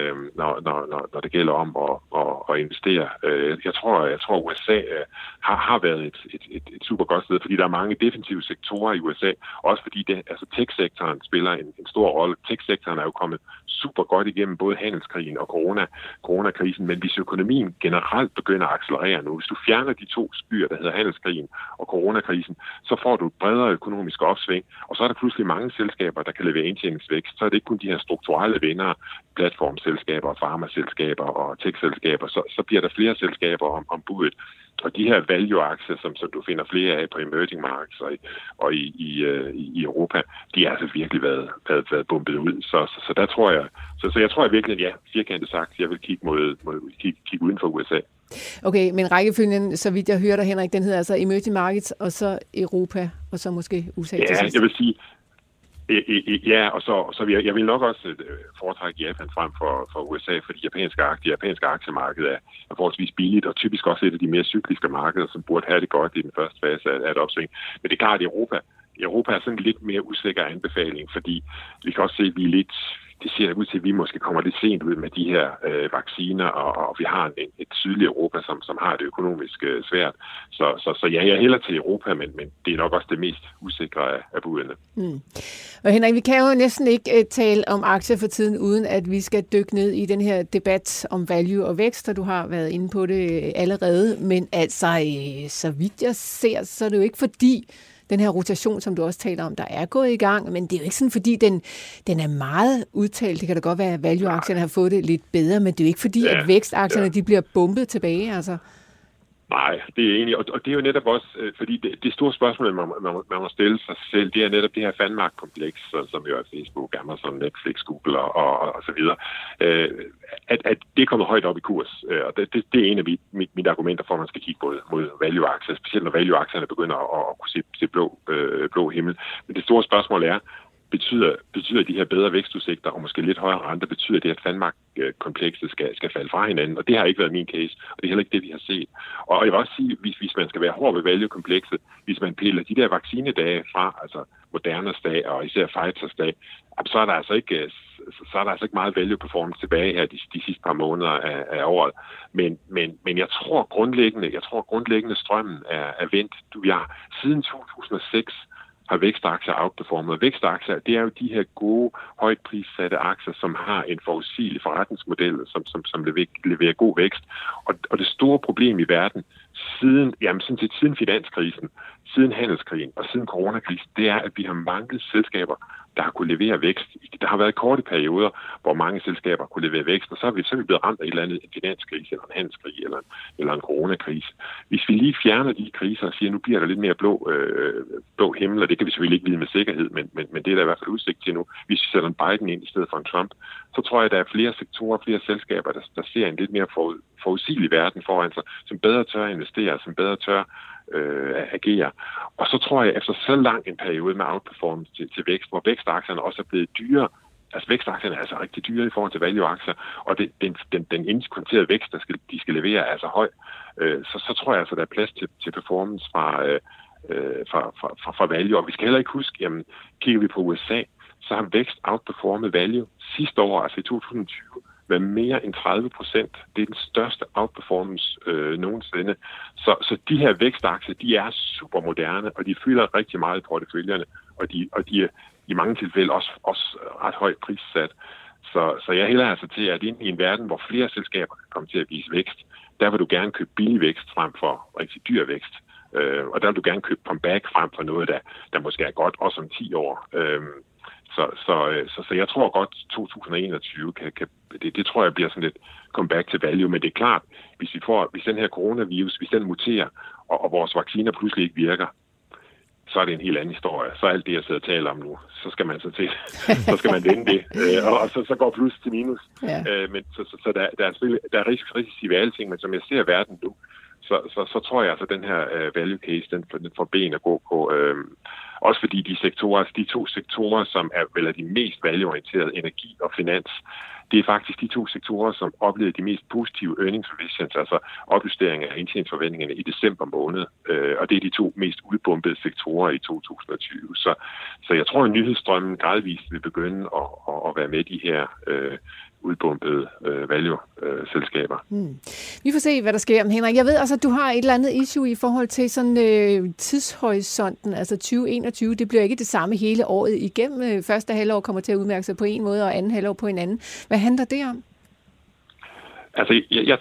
når det gælder om at investere. Jeg tror USA har været et super godt sted, fordi der er mange defensive sektorer i USA, også fordi tech-sektoren spiller en stor rolle. Tech-sektoren er jo kommet super godt igennem både handelskrigen og coronakrisen, men hvis økonomien generelt begynder at accelerere nu, hvis du fjerner de to skyer, der hedder handelskrigen og coronakrisen, så får du et bredere økonomisk opsving, og så er der pludselig mange selskaber, der kan levere indtjeningsvækst. Så er det ikke kun de her strukturelle vindere, platformselskaber, farmaselskaber og tech-selskaber, så bliver der flere selskaber om budet. Og de her value-aktier, som du finder flere af på emerging markets og i Europa, de har altså virkelig været bumpet ud. Så der tror jeg, så jeg tror virkelig, ja, firkantet sagt, jeg vil kigge kigge uden for USA. Okay, men rækkefølgen, så vidt jeg hører dig, Henrik, den hedder altså emerging markets, og så Europa, og så måske USA til sidst. Jeg vil sige, ja, og så jeg vil nok også foretrække Japan frem for USA, fordi japanske aktiemarked er forholdsvis billigt, og typisk også et af de mere cykliske markeder, som burde have det godt i den første fase af et opsving. Men det er klart, at Europa er sådan en lidt mere usikker anbefaling, fordi vi kan også se, at vi er lidt... Det ser ud til, at vi måske kommer lidt sent ud med de her vacciner, og vi har et sydligt Europa, som har det økonomisk svært. Så ja, jeg hælder til Europa, men det er nok også det mest usikre af budene. Og Henrik, vi kan jo næsten ikke tale om aktier for tiden, uden at vi skal dykke ned i den her debat om value og vækst, og du har været inde på det allerede. Men altså, så vidt jeg ser, så er det jo ikke fordi... Den her rotation, som du også taler om, der er gået i gang, men det er jo ikke sådan, fordi den er meget udtalt. Det kan da godt være, at value-aktierne har fået det lidt bedre, men det er jo ikke fordi, at vækstaktierne de bliver bumpet tilbage, altså. Nej, det er egentlig, og det er jo netop også, fordi det store spørgsmål, man må stille sig selv, det er netop det her Fanmark-kompleks, som jo er Facebook, Amazon, Netflix, Google og så videre, at det er kommet højt op i kurs. Og det er en af mine argumenter for, at man skal kigge mod value-aktier, specielt når value-aktierne begynder at kunne se blå himmel. Men det store spørgsmål er, betyder de her bedre vækstudsigter og måske lidt højere renter, betyder det, at Fanmark-komplekset skal falde fra hinanden? Og det har ikke været min case, og det er heller ikke det, vi har set. Og jeg vil også sige, hvis man skal være hård ved value-komplekset, hvis man piller de der vaccinedage fra, altså Modernas dag og især Pfizers dag, så er der altså ikke meget value-performance tilbage her de sidste par måneder af året. Men jeg tror grundlæggende strømmen er vendt. Vi har siden 2006 har vækstaktier outperformet. Vækstaktier, det er jo de her gode, højt prissatte aktier, som har en forudsigelig forretningsmodel, som leverer god vækst. Og det store problem i verden, siden finanskrisen, siden handelskrigen og siden coronakrisen, det er, at vi har manglet selskaber, der har kunne levere vækst. Der har været korte perioder, hvor mange selskaber kunne levere vækst, og så er vi blevet ramt af et eller andet en finanskrise, eller en handelskrig, eller en coronakrise. Hvis vi lige fjerner de kriser og siger, at nu bliver der lidt mere blå himmel, og det kan vi selvfølgelig ikke vide med sikkerhed, men det er der i hvert fald udsigt til nu. Hvis vi sætter en Biden ind i stedet for en Trump, så tror jeg, at der er flere sektorer, flere selskaber, der ser en lidt mere forudsigelig verden foran sig, som bedre tør investere, som bedre tør agere. Og så tror jeg, efter så lang en periode med outperformance til vækst, hvor vækstaktierne også er blevet dyre, altså vækstaktierne er altså rigtig dyre i forhold til value-aktier, og den indiskonterede vækst, de skal levere, er altså høj, så tror jeg altså, der er plads til performance fra value. Og vi skal heller ikke huske, jamen, kigger vi på USA, så har vækst outperformet value sidste år, altså i 2020, med mere end 30%. Det er den største outperformance nogensinde. Så de her vækstaktier, de er super moderne, og de fylder rigtig meget i porteføljerne, og de er i mange tilfælde også ret højt prissat. Så jeg hælder altså til, at ind i en verden, hvor flere selskaber kan komme til at vise vækst, der vil du gerne købe billig vækst frem for rigtig dyr vækst. Og der vil du gerne købe comeback frem for noget, der måske er godt også om 10 år. Så jeg tror godt, 2021 det tror jeg bliver sådan lidt comeback til value. Men det er klart, hvis den her coronavirus, hvis den muterer, og vores vacciner pludselig ikke virker, så er det en helt anden historie. Så er alt det, jeg sidder og taler om nu, så skal man så skal man vende det. Og så går plus til minus. Ja. Men så der er risici ved alting, men som jeg ser verden nu, så tror jeg, at den her value case, den får ben at gå på. Også fordi de to sektorer, som er vel de mest value-orienterede, energi og finans, det er faktisk de 2 sektorer, som oplevede de mest positive earnings revisions, altså opjustering af indtjeningsforventningerne i december måned. Og det er de 2 mest udbumpede sektorer i 2020. Så jeg tror, at nyhedsstrømmen gradvist vil begynde at være med de her udbumpede value-selskaber. Vi får se, hvad der sker. Henrik, jeg ved også, at du har et eller andet issue i forhold til sådan tidshorisonten, altså 2021. Det bliver ikke det samme hele året igennem. Første halvår kommer til at udmærke sig på en måde, og anden halvår på en anden. Hvad handler det om? Altså,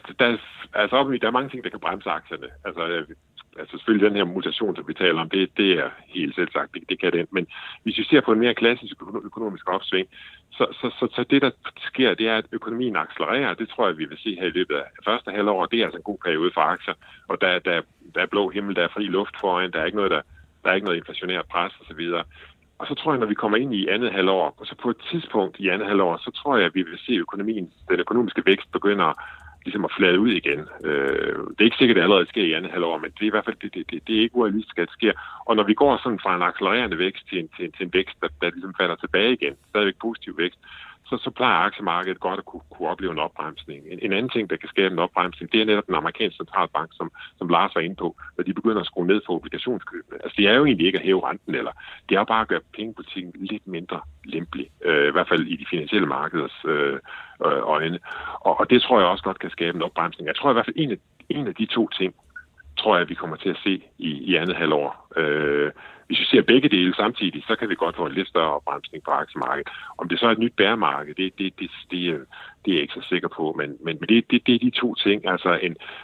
der er mange ting, der kan bremse aktierne. Altså selvfølgelig den her mutation, som vi taler om, det er helt selvsagt, det kan det. Men hvis vi ser på en mere klassisk økonomisk opsving, så det, der sker, det er, at økonomien accelererer. Det tror jeg, vi vil se her i løbet af første halvår. Det er altså en god periode for aktier. Og der er blå himmel, der er fri luft foran, der er ikke noget inflationært pres osv. Og så tror jeg, når vi kommer ind i andet halvår, og så på et tidspunkt i andet halvår, så tror jeg, at vi vil se den økonomiske vækst begynder ligesom at flade ud igen. Det er ikke sikkert, at det allerede sker i andet halvår, men det er i hvert fald det er ikke urealistisk, at det sker. Og når vi går sådan fra en accelererende vækst til en vækst, der ligesom falder tilbage igen, stadigvæk positiv vækst, så plejer aktiemarkedet godt at kunne opleve en opbremsning. En anden ting, der kan skabe en opbremsning, det er netop den amerikanske centralbank, som Lars var inde på, når de begynder at skrue ned for obligationskøbene. Altså, det er jo egentlig ikke at hæve renten, eller det er jo bare at gøre pengepolitikken lidt mindre lempelig, i hvert fald i de finansielle markeders øjne. Og det tror jeg også godt kan skabe en opbremsning. Jeg tror i hvert fald, en af de 2 ting, tror jeg, vi kommer til at se i andet halvår. Hvis vi ser begge dele samtidig, så kan vi godt få en lidt større opbremsning på aktiemarkedet. Om det så er et nyt bæremarked, det er jeg ikke så sikker på, men det er de 2 ting, altså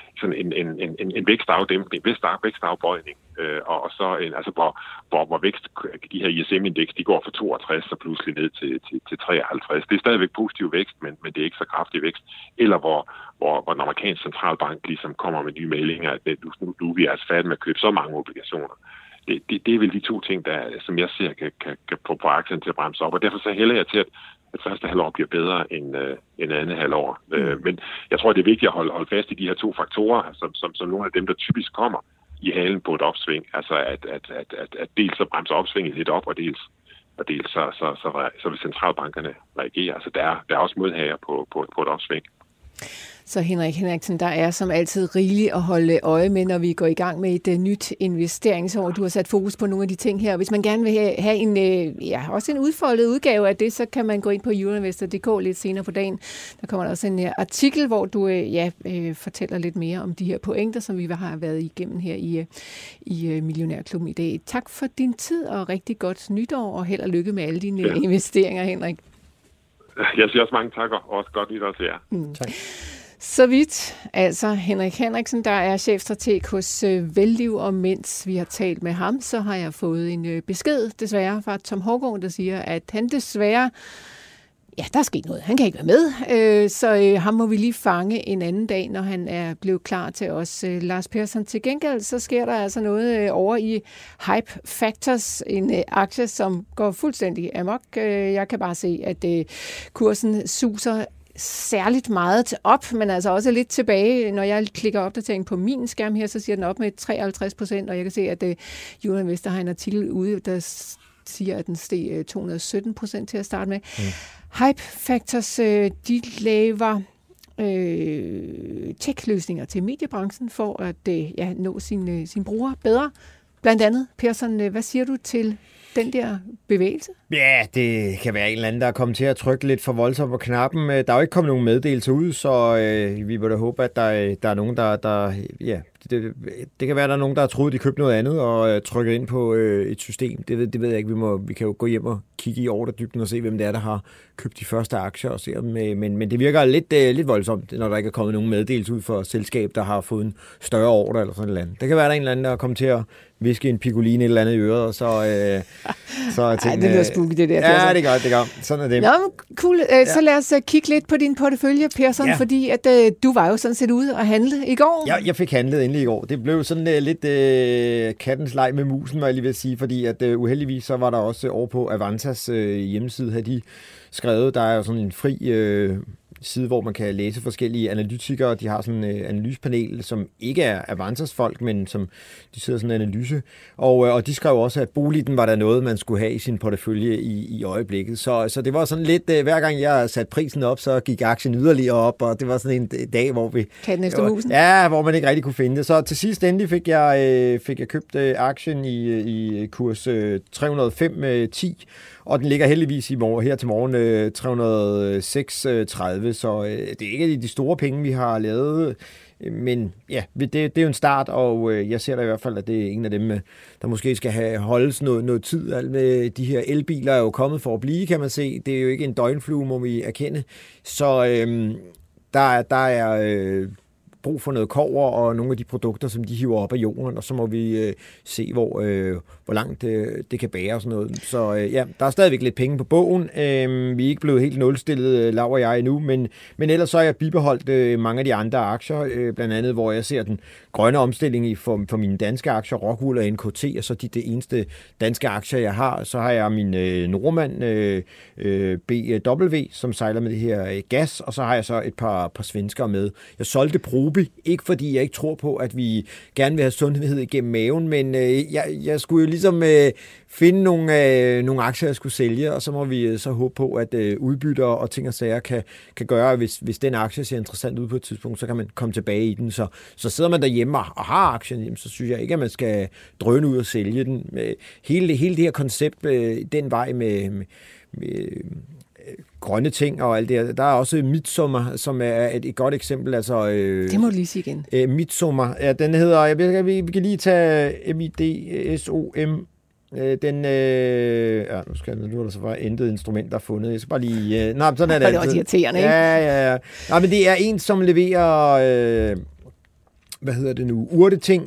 en vækstafdæmpning, vækstafbøjning, og så hvor vækst, de her ISM-indeks, de går fra 62 så pludselig ned til 53. Det er stadigvæk positiv vækst, men det er ikke så kraftig vækst. Eller hvor den amerikanske centralbank ligesom kommer med nye meldinger, at nu er vi altså færdige med at købe så mange obligationer. Det er vel de 2 ting, som jeg ser kan få aktien til at bremse op, og derfor så hælder jeg til, at første halvår bliver bedre end andet halvår. Men jeg tror, det er vigtigt at holde fast i de her 2 faktorer, som nogle af dem, der typisk kommer i halen på et opsving. Altså at dels så bremser opsvinget lidt op, og dels så vil centralbankerne reagere. Altså der er også modhager på et opsving. Så Henrik Henriksen, der er som altid rigeligt at holde øje med, når vi går i gang med et nyt investeringsår. Du har sat fokus på nogle af de ting her. Hvis man gerne vil have også en udfoldet udgave af det, så kan man gå ind på euroinvestor.dk lidt senere på dagen. Der kommer der også en artikel, hvor du fortæller lidt mere om de her pointer, som vi har været igennem her i Millionærklubben i dag. Tak for din tid, og rigtig godt nytår, og held og lykke med alle dine investeringer, Henrik. Jeg siger også mange takker, og også godt nytår til jer. Tak. Så vidt, altså Henrik Henriksen, der er chefstrateg hos Velliv, og mens vi har talt med ham, så har jeg fået en besked, desværre, fra Tom Haugaard, der siger, at han desværre, der er sket noget, han kan ikke være med, så ham må vi lige fange en anden dag, når han er blevet klar til os. Lars Persson, til gengæld, så sker der altså noget over i Hype Factors, en aktie, som går fuldstændig amok. Jeg kan bare se, at kursen suser særligt meget op, men altså også lidt tilbage. Når jeg klikker opdatering på min skærm her, så siger den op med 53%, og jeg kan se, at Euroinvestor har en artikel ude, der siger, at den steg 217% til at starte med. Hype Factors, de laver tech-løsninger til mediebranchen for at nå sin brugere bedre. Blandt andet, Persson, hvad siger du til den der bevægelse? Ja, det kan være en eller anden, der er kommet til at trykke lidt for voldsomt på knappen. Der er jo ikke kommet nogen meddelelse ud, så vi må da håbe, at der er nogen, der ja, det kan være, at der er nogen, der har troet, de købte noget andet og trykket ind på et system. Det ved jeg ikke. Vi kan jo gå hjem og kigge i ordredybden og se, hvem det er, der har købt de første aktier og se dem. Men det virker lidt voldsomt, når der ikke er kommet nogen meddelelse ud for et selskab, der har fået en større ordre eller sådan et eller andet. Det kan være, at der er en eller anden, der er kommet til at viske en Piccolini et eller andet i øret, og så er tingene... det lyder spooky, det der. Ja, det gør. Sådan er det. Nå, cool. Så lad os kigge lidt på din portefølje, Persson, fordi at du var jo sådan set ude og handle i går. Ja, jeg fik handlet endelig i går. Det blev sådan lidt kattens leg med musen, må jeg lige vil sige, fordi at uheldigvis så var der også over på Avanzas hjemmeside, havde de skrevet, der er jo sådan en fri side, hvor man kan læse forskellige analytikere. De har sådan en analysepanel, som ikke er Avanzas folk, men som de sidder sådan en analyse. Og de skrev også, at Boliden var der noget, man skulle have i sin portefølje i øjeblikket. Så det var sådan lidt, hver gang jeg satte prisen op, så gik aktien yderligere op, og det var sådan en dag, hvor vi... Katten efter musen? Ja, hvor man ikke rigtig kunne finde det. Så til sidst endelig fik jeg købt aktien i kurs 305.10, og den ligger heldigvis her til morgen 306.30, så det er ikke de store penge, vi har lavet, men ja, det er jo en start, og jeg ser da i hvert fald, at det er en af dem, der måske skal holdes noget tid. Alle de her elbiler er jo kommet for at blive, kan man se. Det er jo ikke en døgnflue, må vi erkende. Så der er brug for noget kobber og nogle af de produkter, som de hiver op af jorden, og så må vi se, hvor langt det kan bære og sådan noget. Så ja, der er stadigvæk lidt penge på bogen. Vi er ikke blevet helt nulstillet, Laura og jeg, endnu, men ellers så har jeg bibeholdt mange af de andre aktier, blandt andet, hvor jeg ser den grønne omstilling for mine danske aktier, Rockwool og NKT, og så det eneste danske aktier, jeg har. Så har jeg min nordmand BW, som sejler med det her gas, og så har jeg så et par svenskere med. Jeg solgte Probi, ikke fordi jeg ikke tror på, at vi gerne vil have sundhed igennem maven, men jeg skulle jo ligesom finde nogle aktier, jeg skulle sælge, og så må vi så håbe på, at udbytter og ting og sager kan gøre, hvis den aktie ser interessant ud på et tidspunkt, så kan man komme tilbage i den. Så sidder man derhjemme og har aktien, så synes jeg ikke, at man skal drøne ud og sælge den. Hele det her koncept, den vej med grønne ting og alt det. Der er også Midsommar, som er et godt eksempel. Altså, det må du lige sige igen. Midsommar, ja, den hedder, vi kan lige tage MIDSOM. Nu er der så bare intet instrument, der er fundet. Jeg skal bare lige... sådan er det. Det var irriterende, ikke? Ja. Nej, men det er en, som leverer... urteting...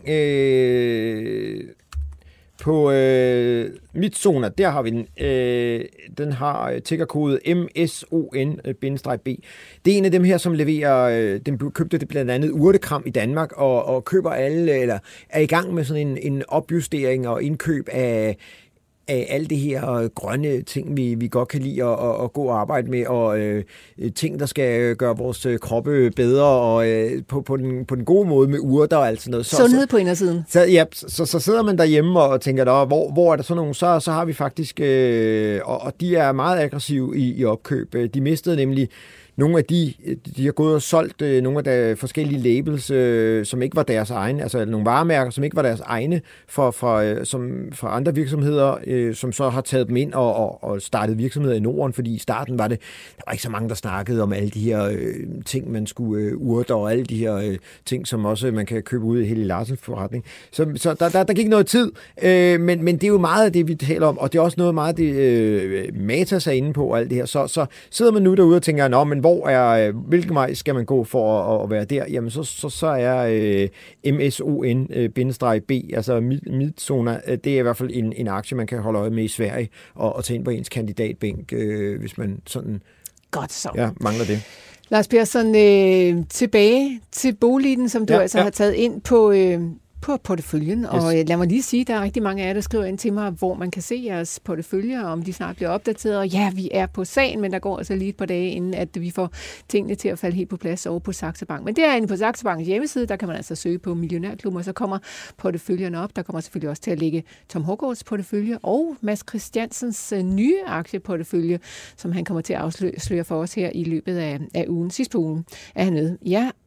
På Midsommar, der har vi den. Den har tickerkode MSON-B. Det er en af dem her, som leverer, den købte det blandt andet urtekram i Danmark, og køber alle, eller er i gang med sådan en opjustering og indkøb af alle det her grønne ting, vi godt kan lide at gå og arbejde med, og ting, der skal gøre vores kroppe bedre, og på den gode måde med urter og alt sådan noget. Sundhed på indersiden. Så sidder man derhjemme og tænker, hvor er der sådan nogle, så har vi faktisk, og de er meget aggressive i opkøb. De mistede nemlig nogle af de har gået og solgt nogle af de forskellige labels, som ikke var deres egne, altså nogle varemærker, som ikke var deres egne fra andre virksomheder, som så har taget dem ind og startet virksomheder i Norden, fordi i starten der var ikke så mange, der snakkede om alle de her ting, man skulle urte, og alle de her ting, som også man kan købe ud i Helly Larsens forretning. Så der gik noget tid, men det er jo meget af det, vi taler om, og det er også noget meget det Matas er inde på, og alt det her. Så sidder man nu derude og tænker, men hvilken vej skal man gå for at være der? Jamen, så er MSON-B, altså Midsommar, det er i hvert fald en aktie, man kan holde øje med i Sverige, og tage ind på ens kandidatbænk, hvis man sådan... Godt så. Ja, mangler det. Lars Persson, tilbage til Boliden, som du har taget ind på porteføljen, og lad mig lige sige, der er rigtig mange af jer, der skriver ind til mig, hvor man kan se jeres porteføljer, om de snart bliver opdateret, og ja, vi er på sagen, men der går altså lige et par dage, inden at vi får tingene til at falde helt på plads over på Saxo Bank. Men det er inde på Saxo Banks hjemmeside, der kan man altså søge på Millionærklubben, og så kommer porteføljerne op. Der kommer selvfølgelig også til at ligge Tom Hågaards portefølje, og Mads Christiansens nye aktieportefølje, som han kommer til at afsløre for os her i løbet af ugen. Sidst på ugen er han med. Ja,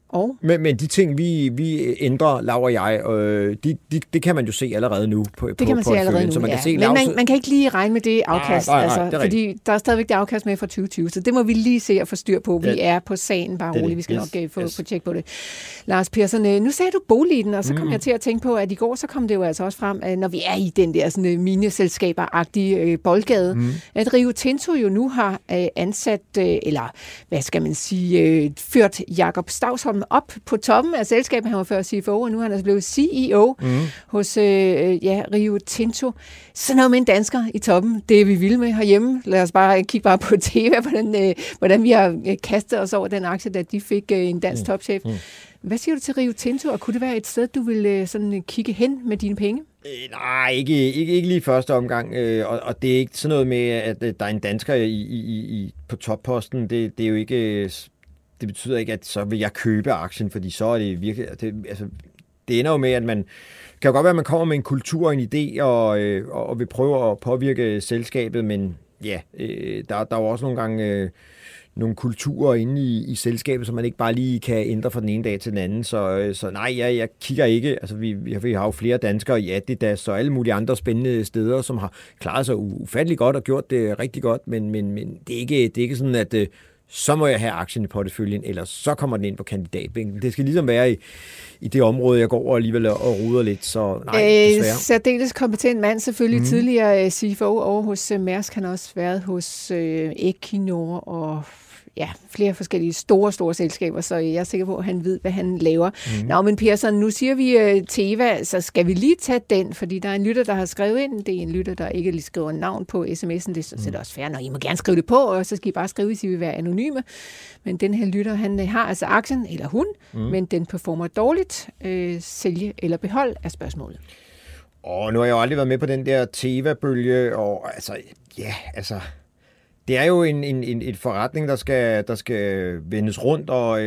Men de ting, vi ændrer, Laura og jeg, det kan man jo se allerede nu. Det kan man se allerede nu, så man kan se men man kan ikke lige regne med det afkast, nej, det fordi der er stadigvæk det afkast med fra 2020, så det må vi lige se og få styr på. Vi er på sagen, bare roligt. Vi skal nok få tjek på det. Lars Persson, nu sagde du Boliden, og så kom jeg til at tænke på, at i går så kom det jo altså også frem, når vi er i den der sådan mineselskaber-agtige boldgade, at Rio Tinto jo nu har ansat, eller hvad skal man sige, ført Jakob Stausholm op på toppen af selskabet. Han var før CFO, og nu er han altså blevet CEO hos Rio Tinto. Så noget med en dansker i toppen, det er vi vilde med herhjemme. Lad os bare kigge på TV, hvordan vi har kastet os over den aktie, da de fik en dansk topchef. Hvad siger du til Rio Tinto, og kunne det være et sted, du vil sådan kigge hen med dine penge? Nej, ikke lige første omgang, og det er ikke sådan noget med, at der er en dansker på topposten. Det er jo ikke, det betyder ikke, at så vil jeg købe aktien, fordi så er det virkelig, det ender jo med, at man kan jo godt være, at man kommer med en kultur og en idé, og vil prøve at påvirke selskabet, men ja, der er jo også nogle gange nogle kulturer inde i selskabet, som man ikke bare lige kan ændre fra den ene dag til den anden. Så nej, jeg kigger ikke. Altså, vi har jo flere danskere i Adidas og alle mulige andre spændende steder, som har klaret sig ufattelig godt og gjort det rigtig godt, men det er ikke sådan, at så må jeg have aktien i porteføljen, eller så kommer den ind på kandidatbænken. Det skal ligesom være i det område, jeg går over alligevel og ruder lidt, så nej, desværre. Særdeles kompetent mand, selvfølgelig tidligere CFO over hos Mærsk. Han har også været hos Equinor og flere forskellige store selskaber, så jeg er sikker på, at han ved, hvad han laver. Nå, men Persson, nu siger vi Teva, så skal vi lige tage den, fordi der er en lytter, der har skrevet ind. Det er en lytter, der ikke lige skriver navn på sms'en. Det er også fair, når I må gerne skrive det på, og så skal I bare skrive, hvis I vil være anonyme. Men den her lytter, han har altså aktien, eller hun, men den performer dårligt. Sælge eller behold er spørgsmålet. Nu har jeg jo aldrig været med på den der Teva-bølge, og det er jo en forretning, der skal vendes rundt, og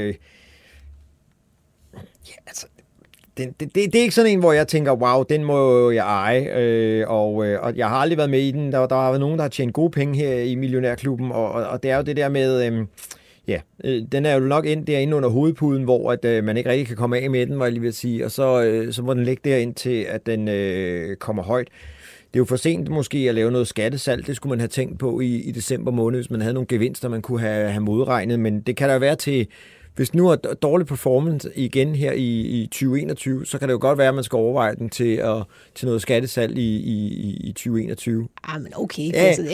det er ikke sådan en, hvor jeg tænker, wow, den må jeg eje, og jeg har aldrig været med i den. Der er nogen, der har tjent gode penge her i Millionærklubben, og det er jo det der med, den er jo nok endt derinde under hovedpuden, hvor at man ikke rigtig kan komme af med den, var jeg lige ved at sige, og så må den ligge derind til, at den kommer højt. Det er jo for sent måske at lave noget skattesalg. Det skulle man have tænkt på i december måned, hvis man havde nogle gevinster, man kunne have modregnet. Men det kan der være til, hvis nu er dårlig performance igen her i 2021, så kan det jo godt være, at man skal overveje den til noget skattesalg i 2021. Men okay.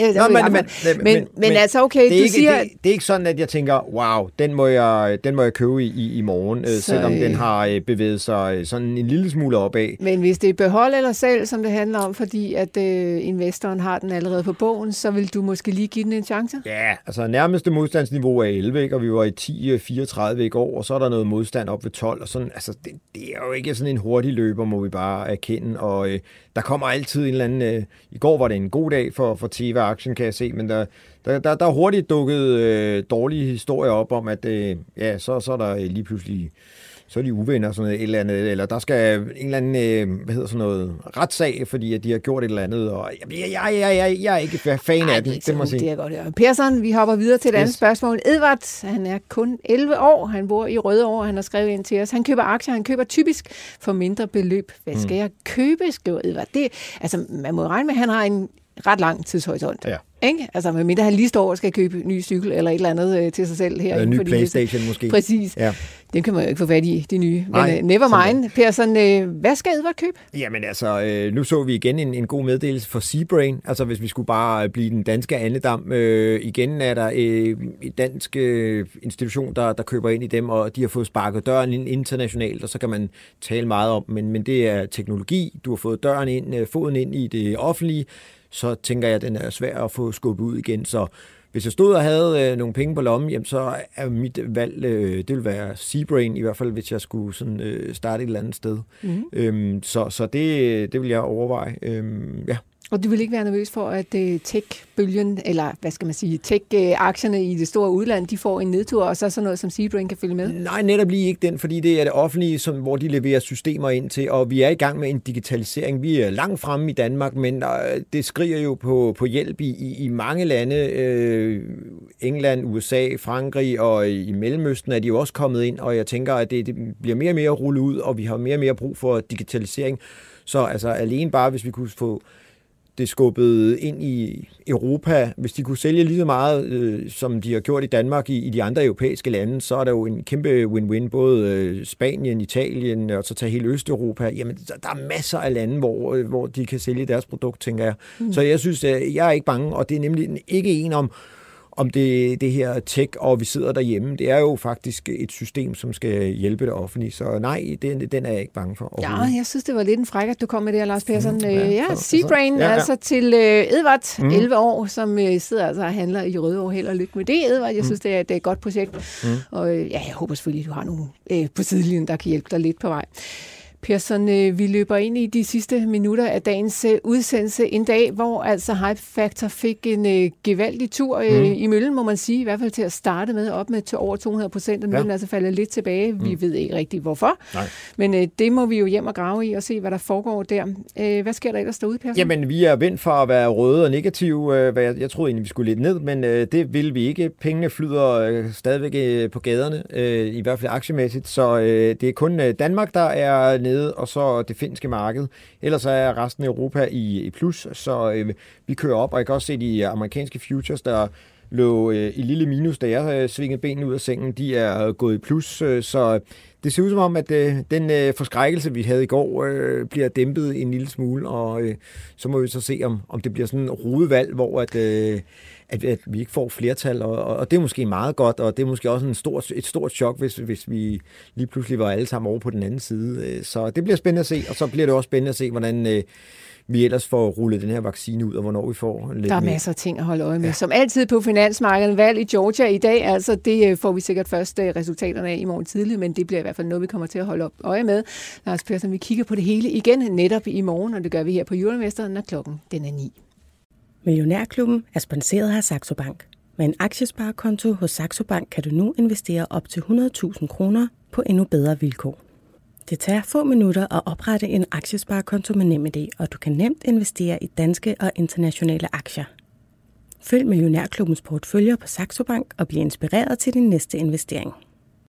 Men altså okay, det er ikke sådan, at jeg tænker, wow, den må jeg købe i morgen, selvom den har bevæget sig sådan en lille smule opad. Men hvis det er behold eller salg, som det handler om, fordi at investoren har den allerede på bogen, så vil du måske lige give den en chance? Ja, altså nærmeste modstandsniveau er 11, ikke? Og vi var i 10,34 i går, og så er der noget modstand op ved 12, og sådan, altså det er jo ikke sådan en hurtig løber, må vi bare erkende, og der kommer altid en eller anden, i går var det en god dag for Teva-aktien, kan jeg se, men der er hurtigt dukket dårlige historier op om, at så er der lige pludselig, så er de uvenner sådan et eller andet, eller der skal en eller anden, retssag, fordi at de har gjort et eller andet, og jeg er ikke fan af det må sige. Det er godt, ja. Persson, vi hopper videre til et andet spørgsmål. Edvard, han er kun 11 år, han bor i Rødovre, han har skrevet ind til os. Han køber aktier, han køber typisk for mindre beløb. Hvad skal jeg købe, skriver Edvard. Man må regne med, at han har en ret lang tidshorisont. Ja. Ikke? Altså, medmindre han lige står og skal købe en ny cykel eller et eller andet til sig selv her. En ny PlayStation måske. Præcis. Ja. Den kan man jo ikke få fat i, de nye. Men never mind. Persson, hvad skal Edvard købe? Jamen altså, nu så vi igen en god meddelelse for Seabrain. Altså, hvis vi skulle bare blive den danske andedam. Igen er der en dansk institution, der køber ind i dem, og de har fået sparket døren ind internationalt, og så kan man tale meget om, men det er teknologi. Du har fået foden ind i det offentlige, så tænker jeg, at den er svær at få skubbet ud igen. Så hvis jeg stod og havde nogle penge på lommen, jamen, så er mit valg, det vil være Seabrain, i hvert fald hvis jeg skulle sådan, starte et eller andet sted. Så det vil jeg overveje. Ja. Og du vil ikke være nervøs for, at tech-bølgen, eller hvad skal man sige, tech-aktierne i det store udland, de får en nedtur, og så sådan noget som Seabrain kan følge med? Nej, netop lige ikke den, fordi det er det offentlige, hvor de leverer systemer ind til, og vi er i gang med en digitalisering. Vi er langt fremme i Danmark, men det skriger jo på hjælp i mange lande. England, USA, Frankrig og i Mellemøsten er de jo også kommet ind, og jeg tænker, at det bliver mere og mere rullet ud, og vi har mere og mere brug for digitalisering. Så altså alene bare, hvis vi kunne få det skubbet ind i Europa, hvis de kunne sælge lige så meget, som de har gjort i Danmark i de andre europæiske lande, så er der jo en kæmpe win-win, både Spanien, Italien og så tage hele Østeuropa. Jamen, der er masser af lande, hvor de kan sælge deres produkt, tænker jeg. Så jeg synes, jeg er ikke bange, og det er nemlig ikke en om det her tech, og vi sidder derhjemme. Det er jo faktisk et system, som skal hjælpe det offentlige. Så nej, den er jeg ikke bange for. Ja, jeg synes, det var lidt en fræk, at du kom med det her, Lars Persson. Seabrain, altså til Edvard, 11 år, som sidder altså og handler i Rødovre. Held og lykke med det, Edvard. Jeg synes, det er et godt projekt. Og jeg håber selvfølgelig, at du har nogen på sidelinjen, der kan hjælpe dig lidt på vej. Persson, vi løber ind i de sidste minutter af dagens udsendelse. En dag, hvor altså Hype Factor fik en gevaldig tur i møllen, må man sige, i hvert fald til at starte med, op med til over 200%, og nu er den altså faldet lidt tilbage. Vi ved ikke rigtig hvorfor, men det må vi jo hjem og grave i og se, hvad der foregår der. Hvad sker der ellers derude, Persson? Jamen, vi er vendt for at være røde og negative. Jeg troede egentlig, vi skulle lidt ned, men det vil vi ikke. Pengene flyder stadigvæk på gaderne, i hvert fald aktiemæssigt, så det er kun Danmark, der er nede, og så det finske marked. Ellers er resten af Europa i plus, så vi kører op, og jeg kan også se de amerikanske futures, der lå i lille minus, da jeg svingede benene ud af sengen, de er gået i plus, så det ser ud som om, at den forskrækkelse, vi havde i går, bliver dæmpet en lille smule, og så må vi så se, om det bliver sådan en rodevalg, hvor at vi ikke får flertal, og det er måske meget godt, og det er måske også et stort chok, hvis vi lige pludselig var alle sammen over på den anden side. Så det bliver spændende at se, og så bliver det også spændende at se, hvordan vi ellers får rullet den her vaccine ud, og hvornår vi får lidt. Der er masser af ting at holde øje med. Ja. Som altid på finansmarkedet, valg i Georgia i dag, altså det får vi sikkert først resultaterne af i morgen tidlig, men det bliver i hvert fald noget, vi kommer til at holde øje med. Lars Persson, vi kigger på det hele igen netop i morgen, og det gør vi her på Euroinvestor, når klokken den er 9. Millionærklubben er sponsoreret af Saxo Bank. Med en aktiesparekonto hos Saxo Bank kan du nu investere op til 100.000 kroner på endnu bedre vilkår. Det tager få minutter at oprette en aktiesparekonto med NemID, og du kan nemt investere i danske og internationale aktier. Følg Millionærklubbens portføljer på Saxo Bank og bliv inspireret til din næste investering.